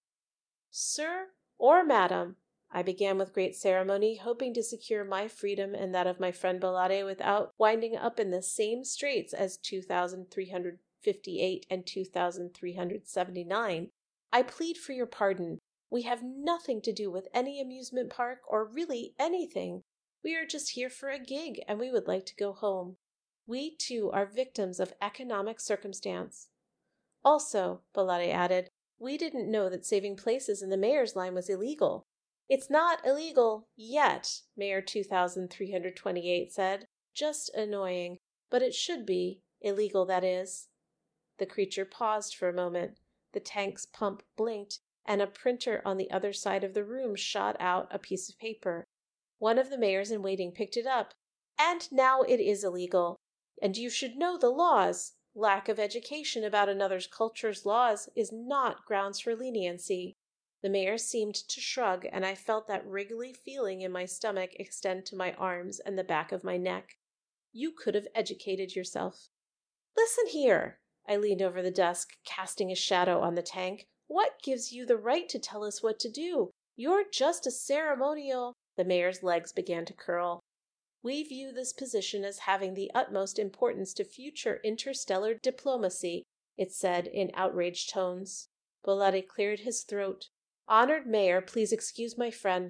"Sir or madam," I began with great ceremony, hoping to secure my freedom and that of my friend Bolade without winding up in the same straits as two thousand three hundred fifty-eight and two thousand three hundred seventy-nine. "I plead for your pardon. We have nothing to do with any amusement park or really anything. We are just here for a gig and we would like to go home. We, too, are victims of economic circumstance." "Also," Bolade added, "we didn't know that saving places in the mayor's line was illegal." "It's not illegal yet," Mayor two thousand three hundred twenty-eight said. "Just annoying. But it should be. Illegal, that is." The creature paused for a moment. The tank's pump blinked, and a printer on the other side of the room shot out a piece of paper. One of the mayors in waiting picked it up. "And now it is illegal. And you should know the laws. Lack of education about another culture's laws is not grounds for leniency." The mayor seemed to shrug, and I felt that wriggly feeling in my stomach extend to my arms and the back of my neck. "You could have educated yourself." "Listen here." I leaned over the desk, casting a shadow on the tank. "What gives you the right to tell us what to do? You're just a ceremonial—" The mayor's legs began to curl. "We view this position as having the utmost importance to future interstellar diplomacy," it said in outraged tones. Bolade cleared his throat. "Honored Mayor, please excuse my friend.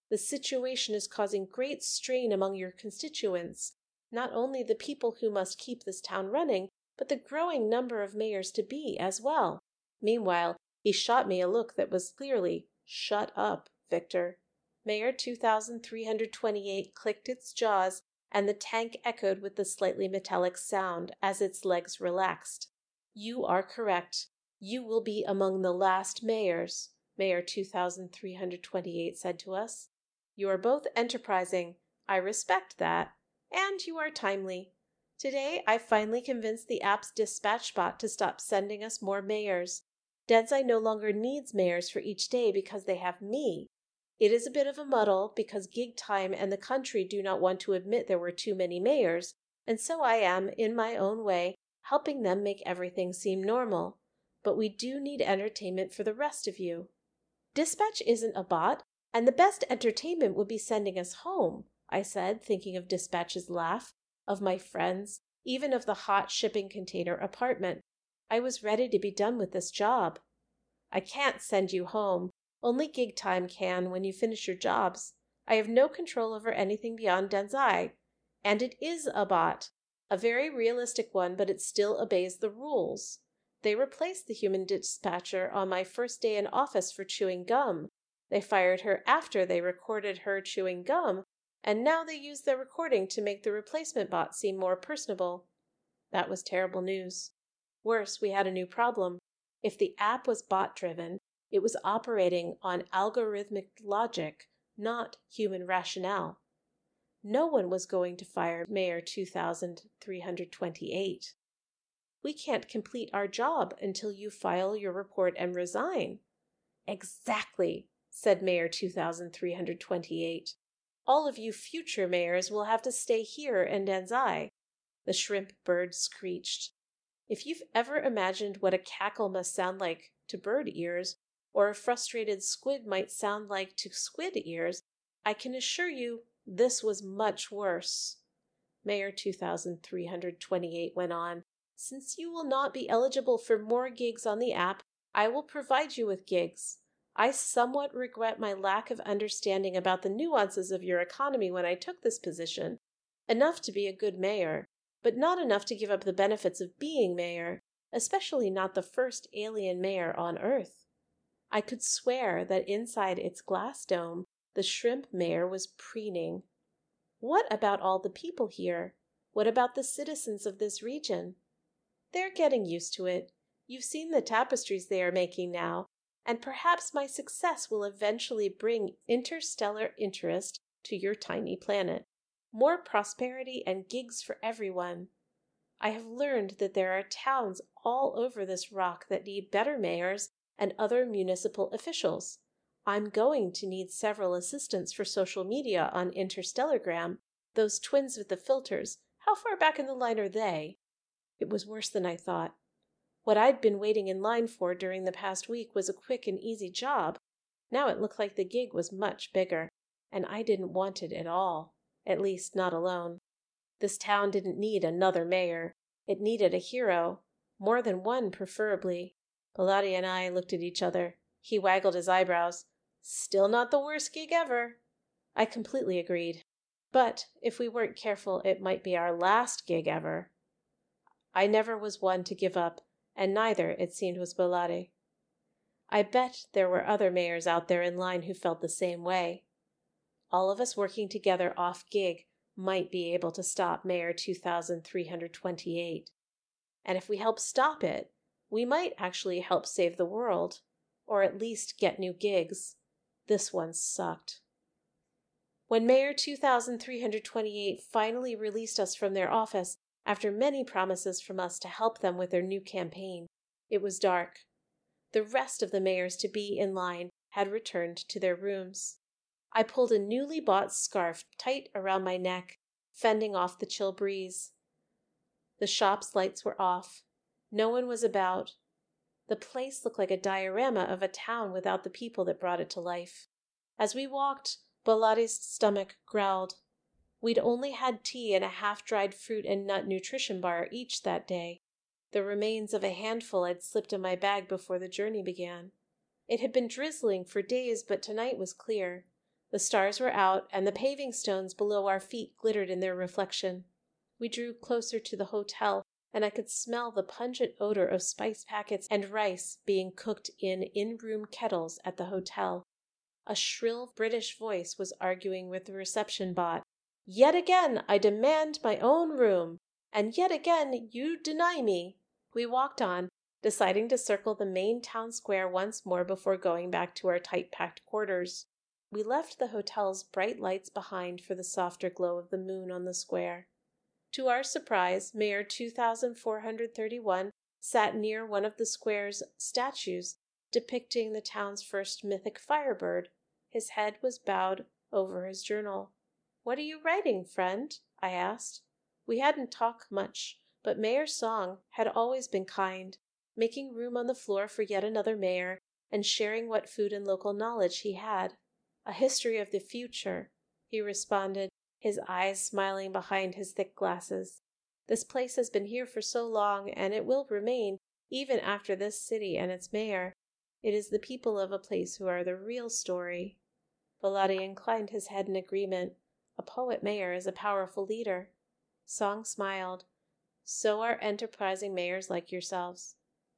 The situation is causing great strain among your constituents, not only the people who must keep this town running, but the growing number of mayors to be as well. Meanwhile, he shot me a look that was clearly, "Shut up, Victor." Mayor two thousand three hundred twenty-eight clicked its jaws, and the tank echoed with the slightly metallic sound as its legs relaxed. "You are correct. You will be among the last mayors," Mayor two thousand three hundred twenty-eight said to us. "You are both enterprising. I respect that. And you are timely. Today, I finally convinced the app's dispatch bot to stop sending us more mayors. Denzai no longer needs mayors for each day because they have me. It is a bit of a muddle because Gig Time and the country do not want to admit there were too many mayors, and so I am, in my own way, helping them make everything seem normal. But we do need entertainment for the rest of you." "Dispatch isn't a bot, and the best entertainment would be sending us home," I said, thinking of Dispatch's laugh, of my friends, even of the hot shipping container apartment. I was ready to be done with this job. "I can't send you home. Only Gig Time can when you finish your jobs. I have no control over anything beyond Denzai. And it is a bot. A very realistic one, but it still obeys the rules. They replaced the human dispatcher on my first day in office for chewing gum. They fired her after they recorded her chewing gum, and now they use their recording to make the replacement bot seem more personable." That was terrible news. Worse, we had a new problem. If the app was bot-driven, it was operating on algorithmic logic, not human rationale. No one was going to fire Mayor two thousand three hundred twenty-eight. "We can't complete our job until you file your report and resign." "Exactly," said Mayor two thousand three hundred twenty-eight. "All of you future mayors will have to stay here in Denzai." The shrimp bird screeched. If you've ever imagined what a cackle must sound like to bird ears, or a frustrated squid might sound like to squid ears, I can assure you this was much worse. Mayor two thousand three hundred twenty-eight went on, "Since you will not be eligible for more gigs on the app, I will provide you with gigs. I somewhat regret my lack of understanding about the nuances of your economy when I took this position. Enough to be a good mayor, but not enough to give up the benefits of being mayor, especially not the first alien mayor on Earth." I could swear that inside its glass dome, the shrimp mayor was preening. "What about all the people here? What about the citizens of this region?" "They're getting used to it. You've seen the tapestries they are making now, and perhaps my success will eventually bring interstellar interest to your tiny planet. More prosperity and gigs for everyone. I have learned that there are towns all over this rock that need better mayors and other municipal officials. I'm going to need several assistants for social media on Interstellargram. Those twins with the filters, how far back in the line are they?" It was worse than I thought. What I'd been waiting in line for during the past week was a quick and easy job. Now it looked like the gig was much bigger, and I didn't want it at all. At least, not alone. This town didn't need another mayor. It needed a hero. More than one, preferably. Bilotti and I looked at each other. He waggled his eyebrows. "Still not the worst gig ever." I completely agreed. But if we weren't careful, it might be our last gig ever. I never was one to give up, and neither, it seemed, was Bilotti. I bet there were other mayors out there in line who felt the same way. All of us working together off-gig might be able to stop Mayor two thousand three hundred twenty-eight. And if we help stop it, we might actually help save the world, or at least get new gigs. This one sucked. When Mayor two thousand three hundred twenty-eight finally released us from their office, after many promises from us to help them with their new campaign, it was dark. The rest of the mayors to be in line had returned to their rooms. I pulled a newly bought scarf tight around my neck, fending off the chill breeze. The shop's lights were off. No one was about. The place looked like a diorama of a town without the people that brought it to life. As we walked, Bilotti's stomach growled. We'd only had tea and a half-dried fruit and nut nutrition bar each that day. The remains of a handful I'd slipped in my bag before the journey began. It had been drizzling for days, but tonight was clear. The stars were out, and the paving stones below our feet glittered in their reflection. We drew closer to the hotel, and I could smell the pungent odor of spice packets and rice being cooked in in-room kettles at the hotel. A shrill British voice was arguing with the reception bot. "Yet again I demand my own room, and yet again you deny me." We walked on, deciding to circle the main town square once more before going back to our tight-packed quarters. We left the hotel's bright lights behind for the softer glow of the moon on the square. To our surprise, Mayor two thousand four hundred thirty-one sat near one of the square's statues depicting the town's first mythic firebird. His head was bowed over his journal. "What are you writing, friend?" I asked. We hadn't talked much, but Mayor Song had always been kind, making room on the floor for yet another mayor and sharing what food and local knowledge he had. "A history of the future," he responded, his eyes smiling behind his thick glasses. "This place has been here for so long, and it will remain, even after this city and its mayor. It is the people of a place who are the real story." Bellotti inclined his head in agreement. A poet mayor is a powerful leader. Song smiled. "So are enterprising mayors like yourselves."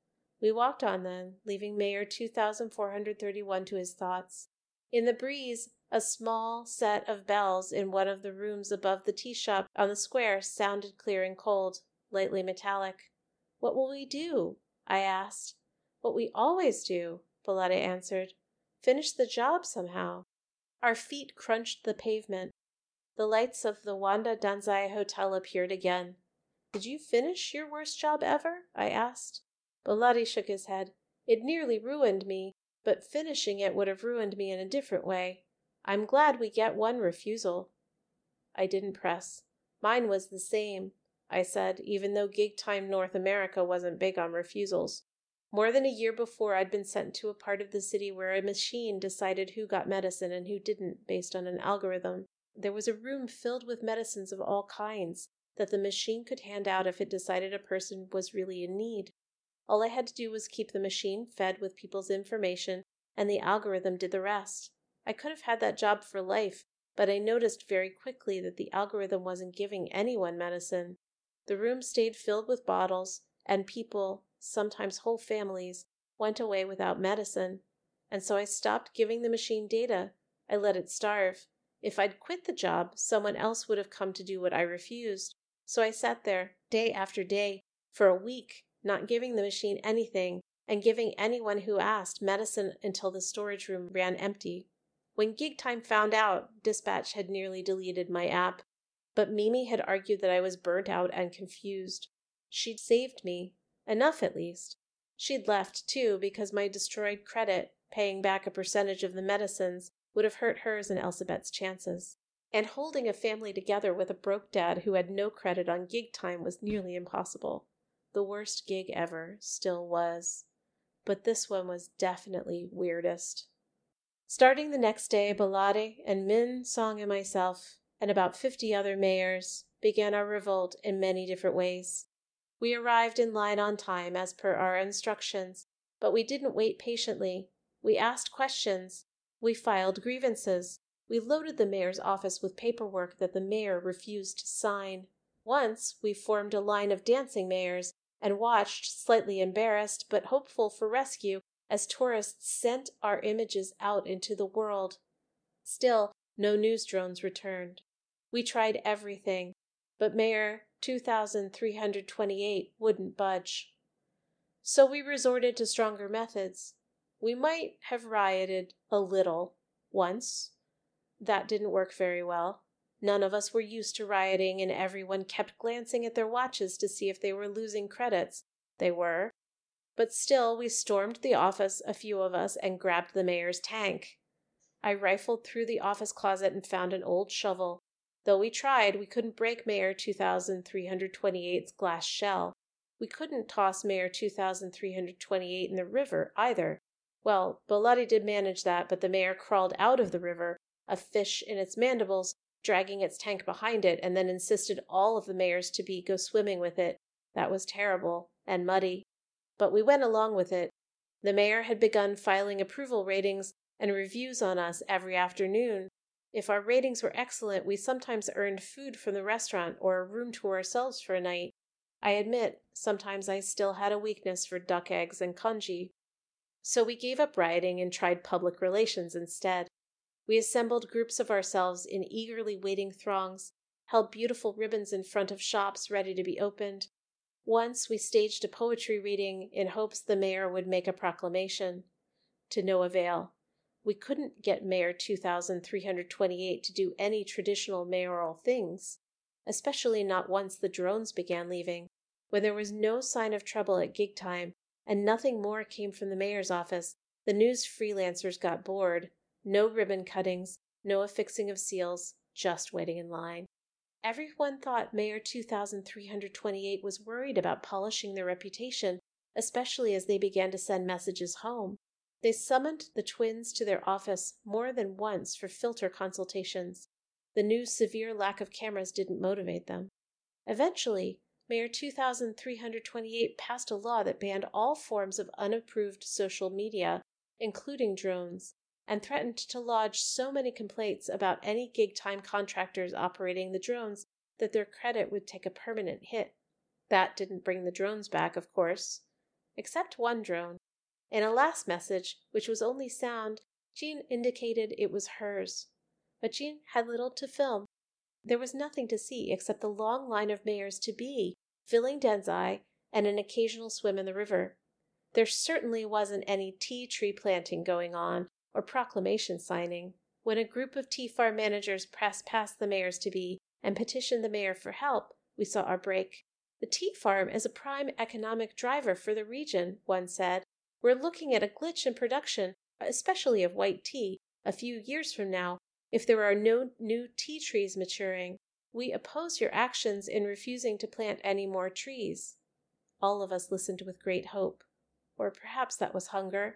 We walked on then, leaving Mayor two thousand four hundred thirty-one to his thoughts. In the breeze, a small set of bells in one of the rooms above the tea shop on the square sounded clear and cold, lightly metallic. "What will we do?" I asked. "What we always do," Bellotti answered. "Finish the job somehow." Our feet crunched the pavement. The lights of the Wanda Danzai Hotel appeared again. "Did you finish your worst job ever?" I asked. Bellotti shook his head. "It nearly ruined me, but finishing it would have ruined me in a different way. I'm glad we get one refusal." I didn't press. "Mine was the same," I said, even though Gig Time North America wasn't big on refusals. More than a year before, I'd been sent to a part of the city where a machine decided who got medicine and who didn't based on an algorithm. There was a room filled with medicines of all kinds that the machine could hand out if it decided a person was really in need. All I had to do was keep the machine fed with people's information, and the algorithm did the rest. I could have had that job for life, but I noticed very quickly that the algorithm wasn't giving anyone medicine. The room stayed filled with bottles, and people, sometimes whole families, went away without medicine. And so I stopped giving the machine data. I let it starve. If I'd quit the job, someone else would have come to do what I refused. So I sat there, day after day, for a week, not giving the machine anything, and giving anyone who asked medicine until the storage room ran empty. When Gig Time found out, Dispatch had nearly deleted my app, but Mimi had argued that I was burnt out and confused. She'd saved me. Enough, at least. She'd left, too, because my destroyed credit, paying back a percentage of the medicines, would have hurt hers and Elsabet's chances. And holding a family together with a broke dad who had no credit on Gig Time was nearly impossible. The worst gig ever, still was. But this one was definitely weirdest. Starting the next day, Bellotti and Min, Song, and myself, and about fifty other mayors, began our revolt in many different ways. We arrived in line on time as per our instructions, but we didn't wait patiently. We asked questions. We filed grievances. We loaded the mayor's office with paperwork that the mayor refused to sign. Once, we formed a line of dancing mayors and watched, slightly embarrassed but hopeful for rescue, as tourists sent our images out into the world. Still, no news drones returned. We tried everything, but Mayor two thousand three hundred twenty-eight wouldn't budge. So we resorted to stronger methods. We might have rioted a little once. That didn't work very well. None of us were used to rioting, and everyone kept glancing at their watches to see if they were losing credits. They were. But still, we stormed the office, a few of us, and grabbed the mayor's tank. I rifled through the office closet and found an old shovel. Though we tried, we couldn't break Mayor two thousand three hundred twenty-eight's glass shell. We couldn't toss Mayor two thousand three hundred twenty-eight in the river, either. Well, Bellotti did manage that, but the mayor crawled out of the river, a fish in its mandibles, dragging its tank behind it, and then insisted all of the mayors to be go swimming with it. That was terrible and muddy. But we went along with it. The mayor had begun filing approval ratings and reviews on us every afternoon. If our ratings were excellent, we sometimes earned food from the restaurant or a room to ourselves for a night. I admit, sometimes I still had a weakness for duck eggs and congee. So we gave up rioting and tried public relations instead. We assembled groups of ourselves in eagerly waiting throngs, held beautiful ribbons in front of shops ready to be opened. Once we staged a poetry reading in hopes the mayor would make a proclamation. To no avail. We couldn't get Mayor two thousand three hundred twenty-eight to do any traditional mayoral things, especially not once the drones began leaving, when there was no sign of trouble at gig time and nothing more came from the mayor's office. The news freelancers got bored. No ribbon cuttings, no affixing of seals, just waiting in line. Everyone thought Mayor two thousand three hundred twenty-eight was worried about polishing their reputation, especially as they began to send messages home. They summoned the twins to their office more than once for filter consultations. The new severe lack of cameras didn't motivate them. Eventually, Mayor two thousand three hundred twenty-eight passed a law that banned all forms of unapproved social media, including drones, and threatened to lodge so many complaints about any gig time contractors operating the drones that their credit would take a permanent hit. That didn't bring the drones back, of course. Except one drone. In a last message, which was only sound, Jean indicated it was hers. But Jean had little to film. There was nothing to see except the long line of mayors to be, filling Denzai, and an occasional swim in the river. There certainly wasn't any tea tree planting going on, or proclamation signing. When a group of tea farm managers pressed past the mayors to be and petitioned the mayor for help, we saw our break. The tea farm is a prime economic driver for the region, one said. We're looking at a glitch in production, especially of white tea, a few years from now, if there are no new tea trees maturing. We oppose your actions in refusing to plant any more trees. All of us listened with great hope. Or perhaps that was hunger.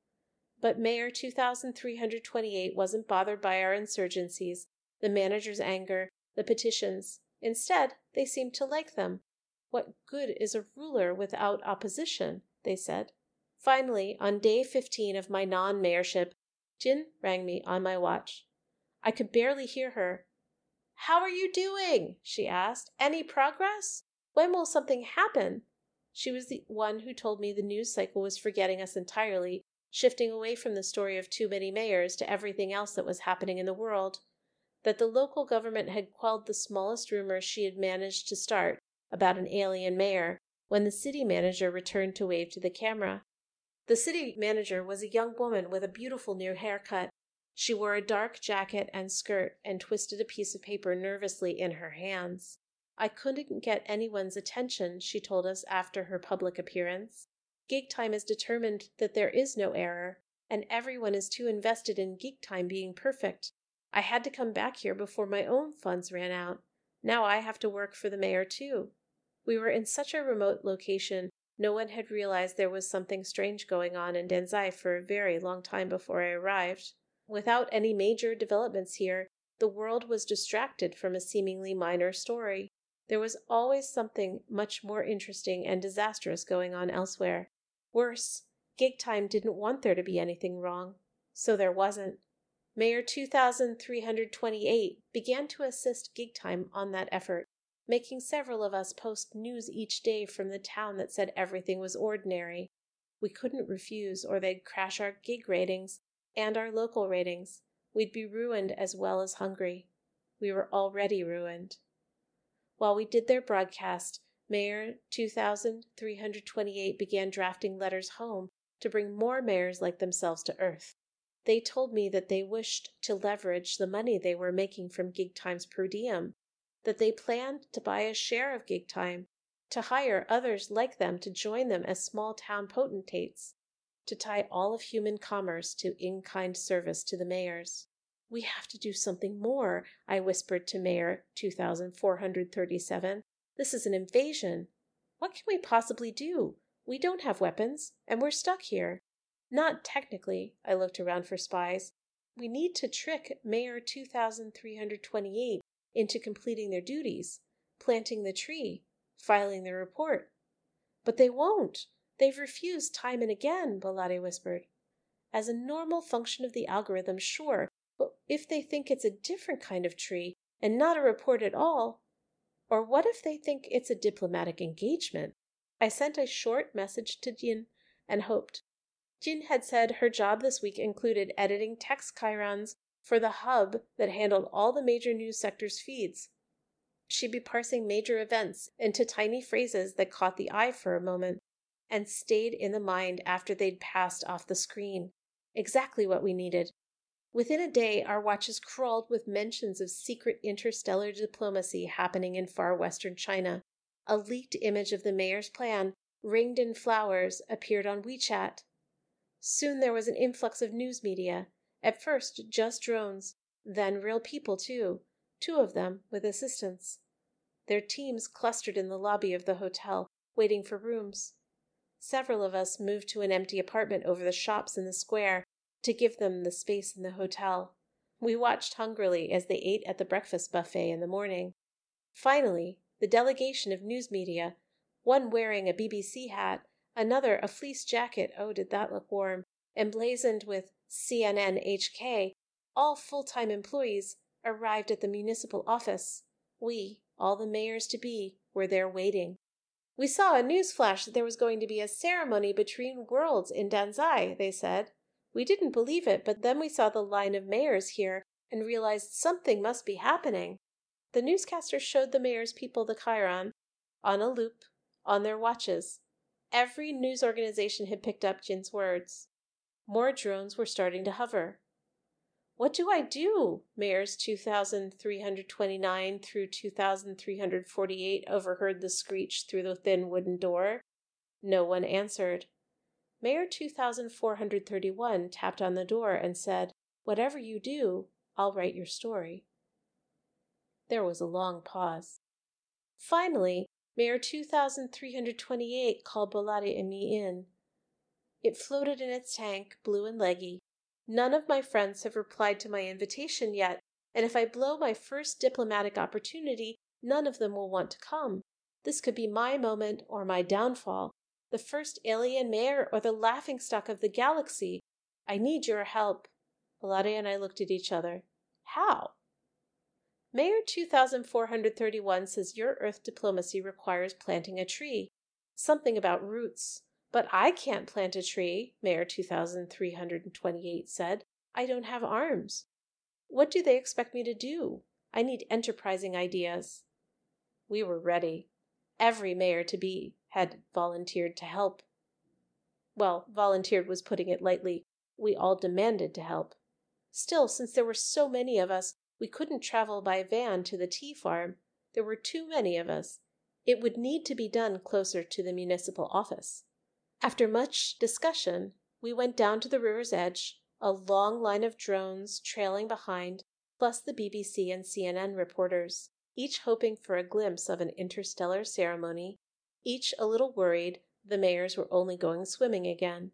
But Mayor two thousand three hundred twenty-eight wasn't bothered by our insurgencies, the manager's anger, the petitions. Instead, they seemed to like them. What good is a ruler without opposition, they said. Finally, on day fifteen of my non-mayorship, Jin rang me on my watch. I could barely hear her. "How are you doing?" she asked. "Any progress? When will something happen?" She was the one who told me the news cycle was forgetting us entirely, shifting away from the story of too many mayors to everything else that was happening in the world. That the local government had quelled the smallest rumor she had managed to start about an alien mayor when the city manager returned to wave to the camera. The city manager was a young woman with a beautiful new haircut. She wore a dark jacket and skirt and twisted a piece of paper nervously in her hands. I couldn't get anyone's attention, she told us after her public appearance. Gig Time is determined that there is no error, and everyone is too invested in Gig Time being perfect. I had to come back here before my own funds ran out. Now I have to work for the mayor too. We were in such a remote location, no one had realized there was something strange going on in Denzai for a very long time before I arrived. Without any major developments here, the world was distracted from a seemingly minor story. There was always something much more interesting and disastrous going on elsewhere. Worse, Gig Time didn't want there to be anything wrong. So there wasn't. Mayor two thousand three hundred twenty-eight began to assist Gig Time on that effort, making several of us post news each day from the town that said everything was ordinary. We couldn't refuse, or they'd crash our gig ratings and our local ratings. We'd be ruined as well as hungry. We were already ruined. While we did their broadcast, Mayor two thousand three hundred twenty-eight began drafting letters home to bring more mayors like themselves to Earth. They told me that they wished to leverage the money they were making from Gig Time's per diem, that they planned to buy a share of Gig Time, to hire others like them to join them as small-town potentates, to tie all of human commerce to in-kind service to the mayors. "We have to do something more," I whispered to Mayor two thousand four hundred thirty-seven. "This is an invasion. What can we possibly do? We don't have weapons, and we're stuck here." "Not technically," I looked around for spies. "We need to trick Mayor two thousand three hundred twenty-eight into completing their duties, planting the tree, filing the report." "But they won't. They've refused time and again," Bolade whispered. "As a normal function of the algorithm, sure, but if they think it's a different kind of tree and not a report at all? Or what if they think it's a diplomatic engagement? I sent a short message to Jin and hoped. Jin had said her job this week included editing text chyrons for the hub that handled all the major news sectors' feeds. She'd be parsing major events into tiny phrases that caught the eye for a moment and stayed in the mind after they'd passed off the screen. Exactly what we needed. Within a day, our watches crawled with mentions of secret interstellar diplomacy happening in far western China. A leaked image of the mayor's plan, ringed in flowers, appeared on WeChat. Soon there was an influx of news media. At first, just drones, then real people too, two of them with assistants. Their teams clustered in the lobby of the hotel, waiting for rooms. Several of us moved to an empty apartment over the shops in the square to give them the space in the hotel. We watched hungrily as they ate at the breakfast buffet in the morning. Finally, the delegation of news media, one wearing a B B C hat, another a fleece jacket, oh, did that look warm, emblazoned with C N N H K, all full-time employees, arrived at the municipal office. We, all the mayors-to-be, were there waiting. We saw a news flash that there was going to be a ceremony between worlds in Danzai, they said. We didn't believe it, but then we saw the line of mayors here and realized something must be happening. The newscaster showed the mayor's people the chyron, on a loop, on their watches. Every news organization had picked up Jin's words. More drones were starting to hover. What do I do? Mayors two thousand three hundred twenty-nine through two thousand three hundred forty-eight overheard the screech through the thin wooden door. No one answered. Mayor two thousand four hundred thirty-one tapped on the door and said, "Whatever you do, I'll write your story." There was a long pause. Finally, Mayor two thousand three hundred twenty-eight called Bolade and me in. It floated in its tank, blue and leggy. None of my friends have replied to my invitation yet, and if I blow my first diplomatic opportunity, none of them will want to come. This could be my moment or my downfall, the first alien mayor or the laughingstock of the galaxy. I need your help. Bolade and I looked at each other. How? Mayor two thousand four hundred thirty-one says your Earth diplomacy requires planting a tree. Something about roots. But I can't plant a tree, Mayor two thousand three hundred twenty-eight said. I don't have arms. What do they expect me to do? I need enterprising ideas. We were ready. Every mayor-to-be had volunteered to help. Well, volunteered was putting it lightly. We all demanded to help. Still, since there were so many of us, we couldn't travel by van to the tea farm. There were too many of us. It would need to be done closer to the municipal office. After much discussion, we went down to the river's edge, a long line of drones trailing behind, plus the B B C and C N N reporters, each hoping for a glimpse of an interstellar ceremony, each a little worried the mayors were only going swimming again.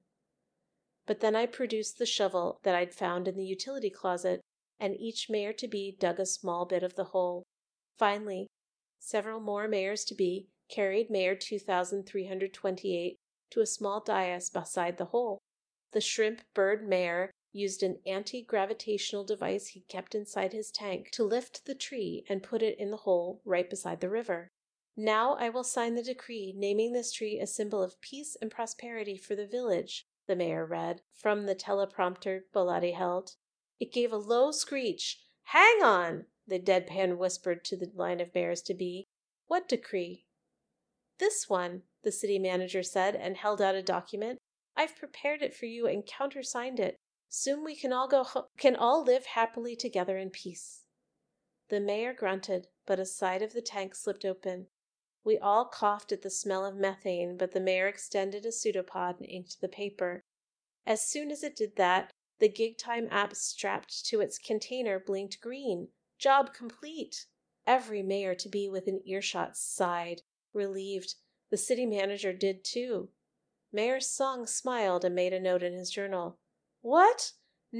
But then I produced the shovel that I'd found in the utility closet, and each mayor-to-be dug a small bit of the hole. Finally, several more mayors-to-be carried Mayor two thousand three hundred twenty-eight to a small dais beside the hole. The shrimp bird mayor used an anti-gravitational device he kept inside his tank to lift the tree and put it in the hole right beside the river. Now I will sign the decree naming this tree a symbol of peace and prosperity for the village, the mayor read from the teleprompter Bolade held. It gave a low screech. Hang on, the deadpan whispered to the line of mayors-to-be. What decree? This one, the city manager said and held out a document. I've prepared it for you and countersigned it. Soon we can all go ho- can all live happily together in peace. The mayor grunted, but a side of the tank slipped open. We all coughed at the smell of methane, but the mayor extended a pseudopod and inked the paper. As soon as it did that, the GigTime app strapped to its container blinked green. Job complete. Every mayor-to-be within earshot sighed, relieved. The city manager did too. Mayor Song smiled and made a note in his journal. What?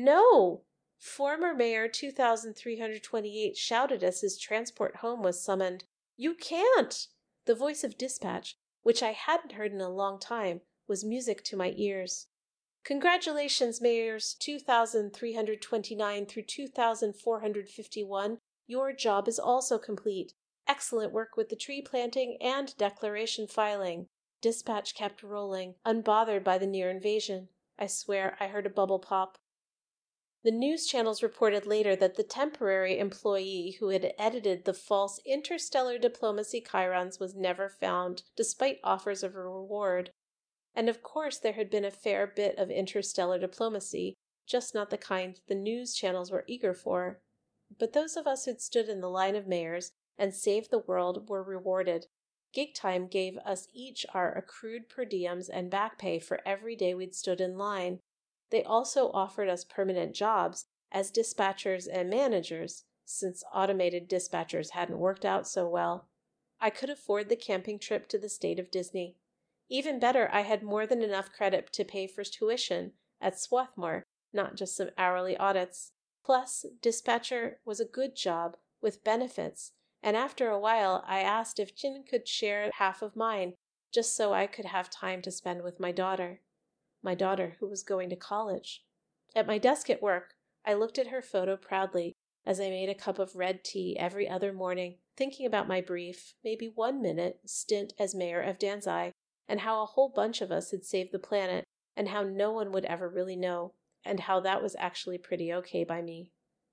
No! Former Mayor two thousand three hundred twenty-eight shouted as his transport home was summoned. You can't! The voice of dispatch, which I hadn't heard in a long time, was music to my ears. Congratulations, Mayors two thousand three hundred twenty-nine through two thousand four hundred fifty-one. Your job is also complete. Excellent work with the tree planting and declaration filing. Dispatch kept rolling, unbothered by the near invasion. I swear I heard a bubble pop. The news channels reported later that the temporary employee who had edited the false interstellar diplomacy chyrons was never found, despite offers of a reward. And of course there had been a fair bit of interstellar diplomacy, just not the kind the news channels were eager for. But those of us who'd stood in the line of mayors and saved the world were rewarded. Gig Time gave us each our accrued per diems and back pay for every day we'd stood in line. They also offered us permanent jobs as dispatchers and managers, since automated dispatchers hadn't worked out so well. I could afford the camping trip to the state of Disney. Even better, I had more than enough credit to pay for tuition at Swarthmore, not just some hourly audits. Plus, dispatcher was a good job with benefits, and after a while I asked if Jin could share half of mine, just so I could have time to spend with my daughter. My daughter who was going to college. At my desk at work, I looked at her photo proudly as I made a cup of red tea every other morning, thinking about my brief, maybe one minute, stint as mayor of Danzai, and how a whole bunch of us had saved the planet, and how no one would ever really know, and how that was actually pretty okay by me.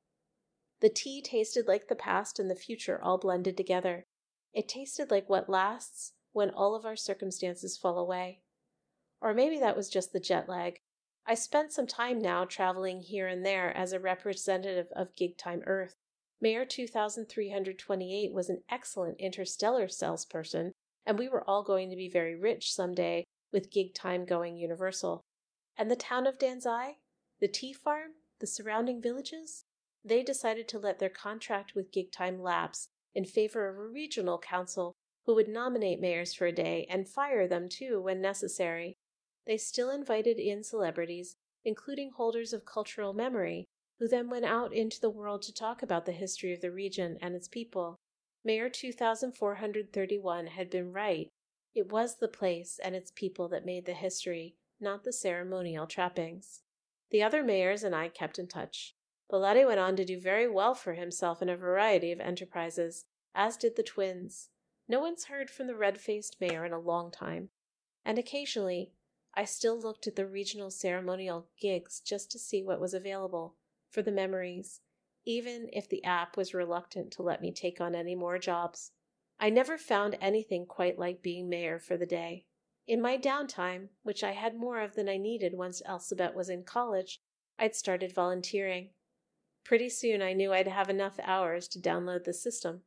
The tea tasted like the past and the future all blended together. It tasted like what lasts when all of our circumstances fall away. Or maybe that was just the jet lag. I spent some time now traveling here and there as a representative of Gig Time Earth. Mayor two thousand three hundred twenty-eight was an excellent interstellar salesperson, and we were all going to be very rich someday with Gig Time going universal. And the town of Danzai? The tea farm? The surrounding villages? They decided to let their contract with Gig Time lapse in favor of a regional council who would nominate mayors for a day and fire them too when necessary. They still invited in celebrities, including holders of cultural memory, who then went out into the world to talk about the history of the region and its people. Mayor two thousand four hundred thirty-one had been right. It was the place and its people that made the history, not the ceremonial trappings. The other mayors and I kept in touch. Baladi went on to do very well for himself in a variety of enterprises, as did the twins. No one's heard from the red-faced mayor in a long time. And occasionally, I still looked at the regional ceremonial gigs just to see what was available, for the memories, even if the app was reluctant to let me take on any more jobs. I never found anything quite like being mayor for the day. In my downtime, which I had more of than I needed once Elsabet was in college, I'd started volunteering. Pretty soon I knew I'd have enough hours to download the system.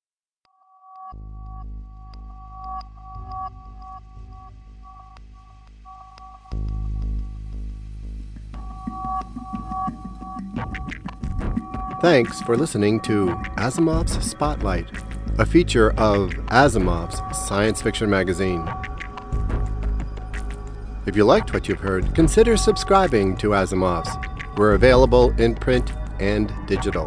Thanks for listening to Asimov's Spotlight, a feature of Asimov's Science Fiction Magazine. If you liked what you've heard, consider subscribing to Asimov's. We're available in print and digital.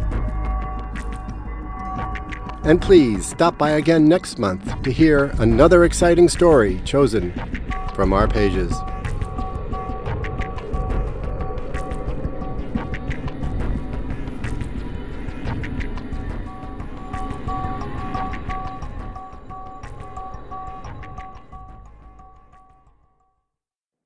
And please stop by again next month to hear another exciting story chosen from our pages.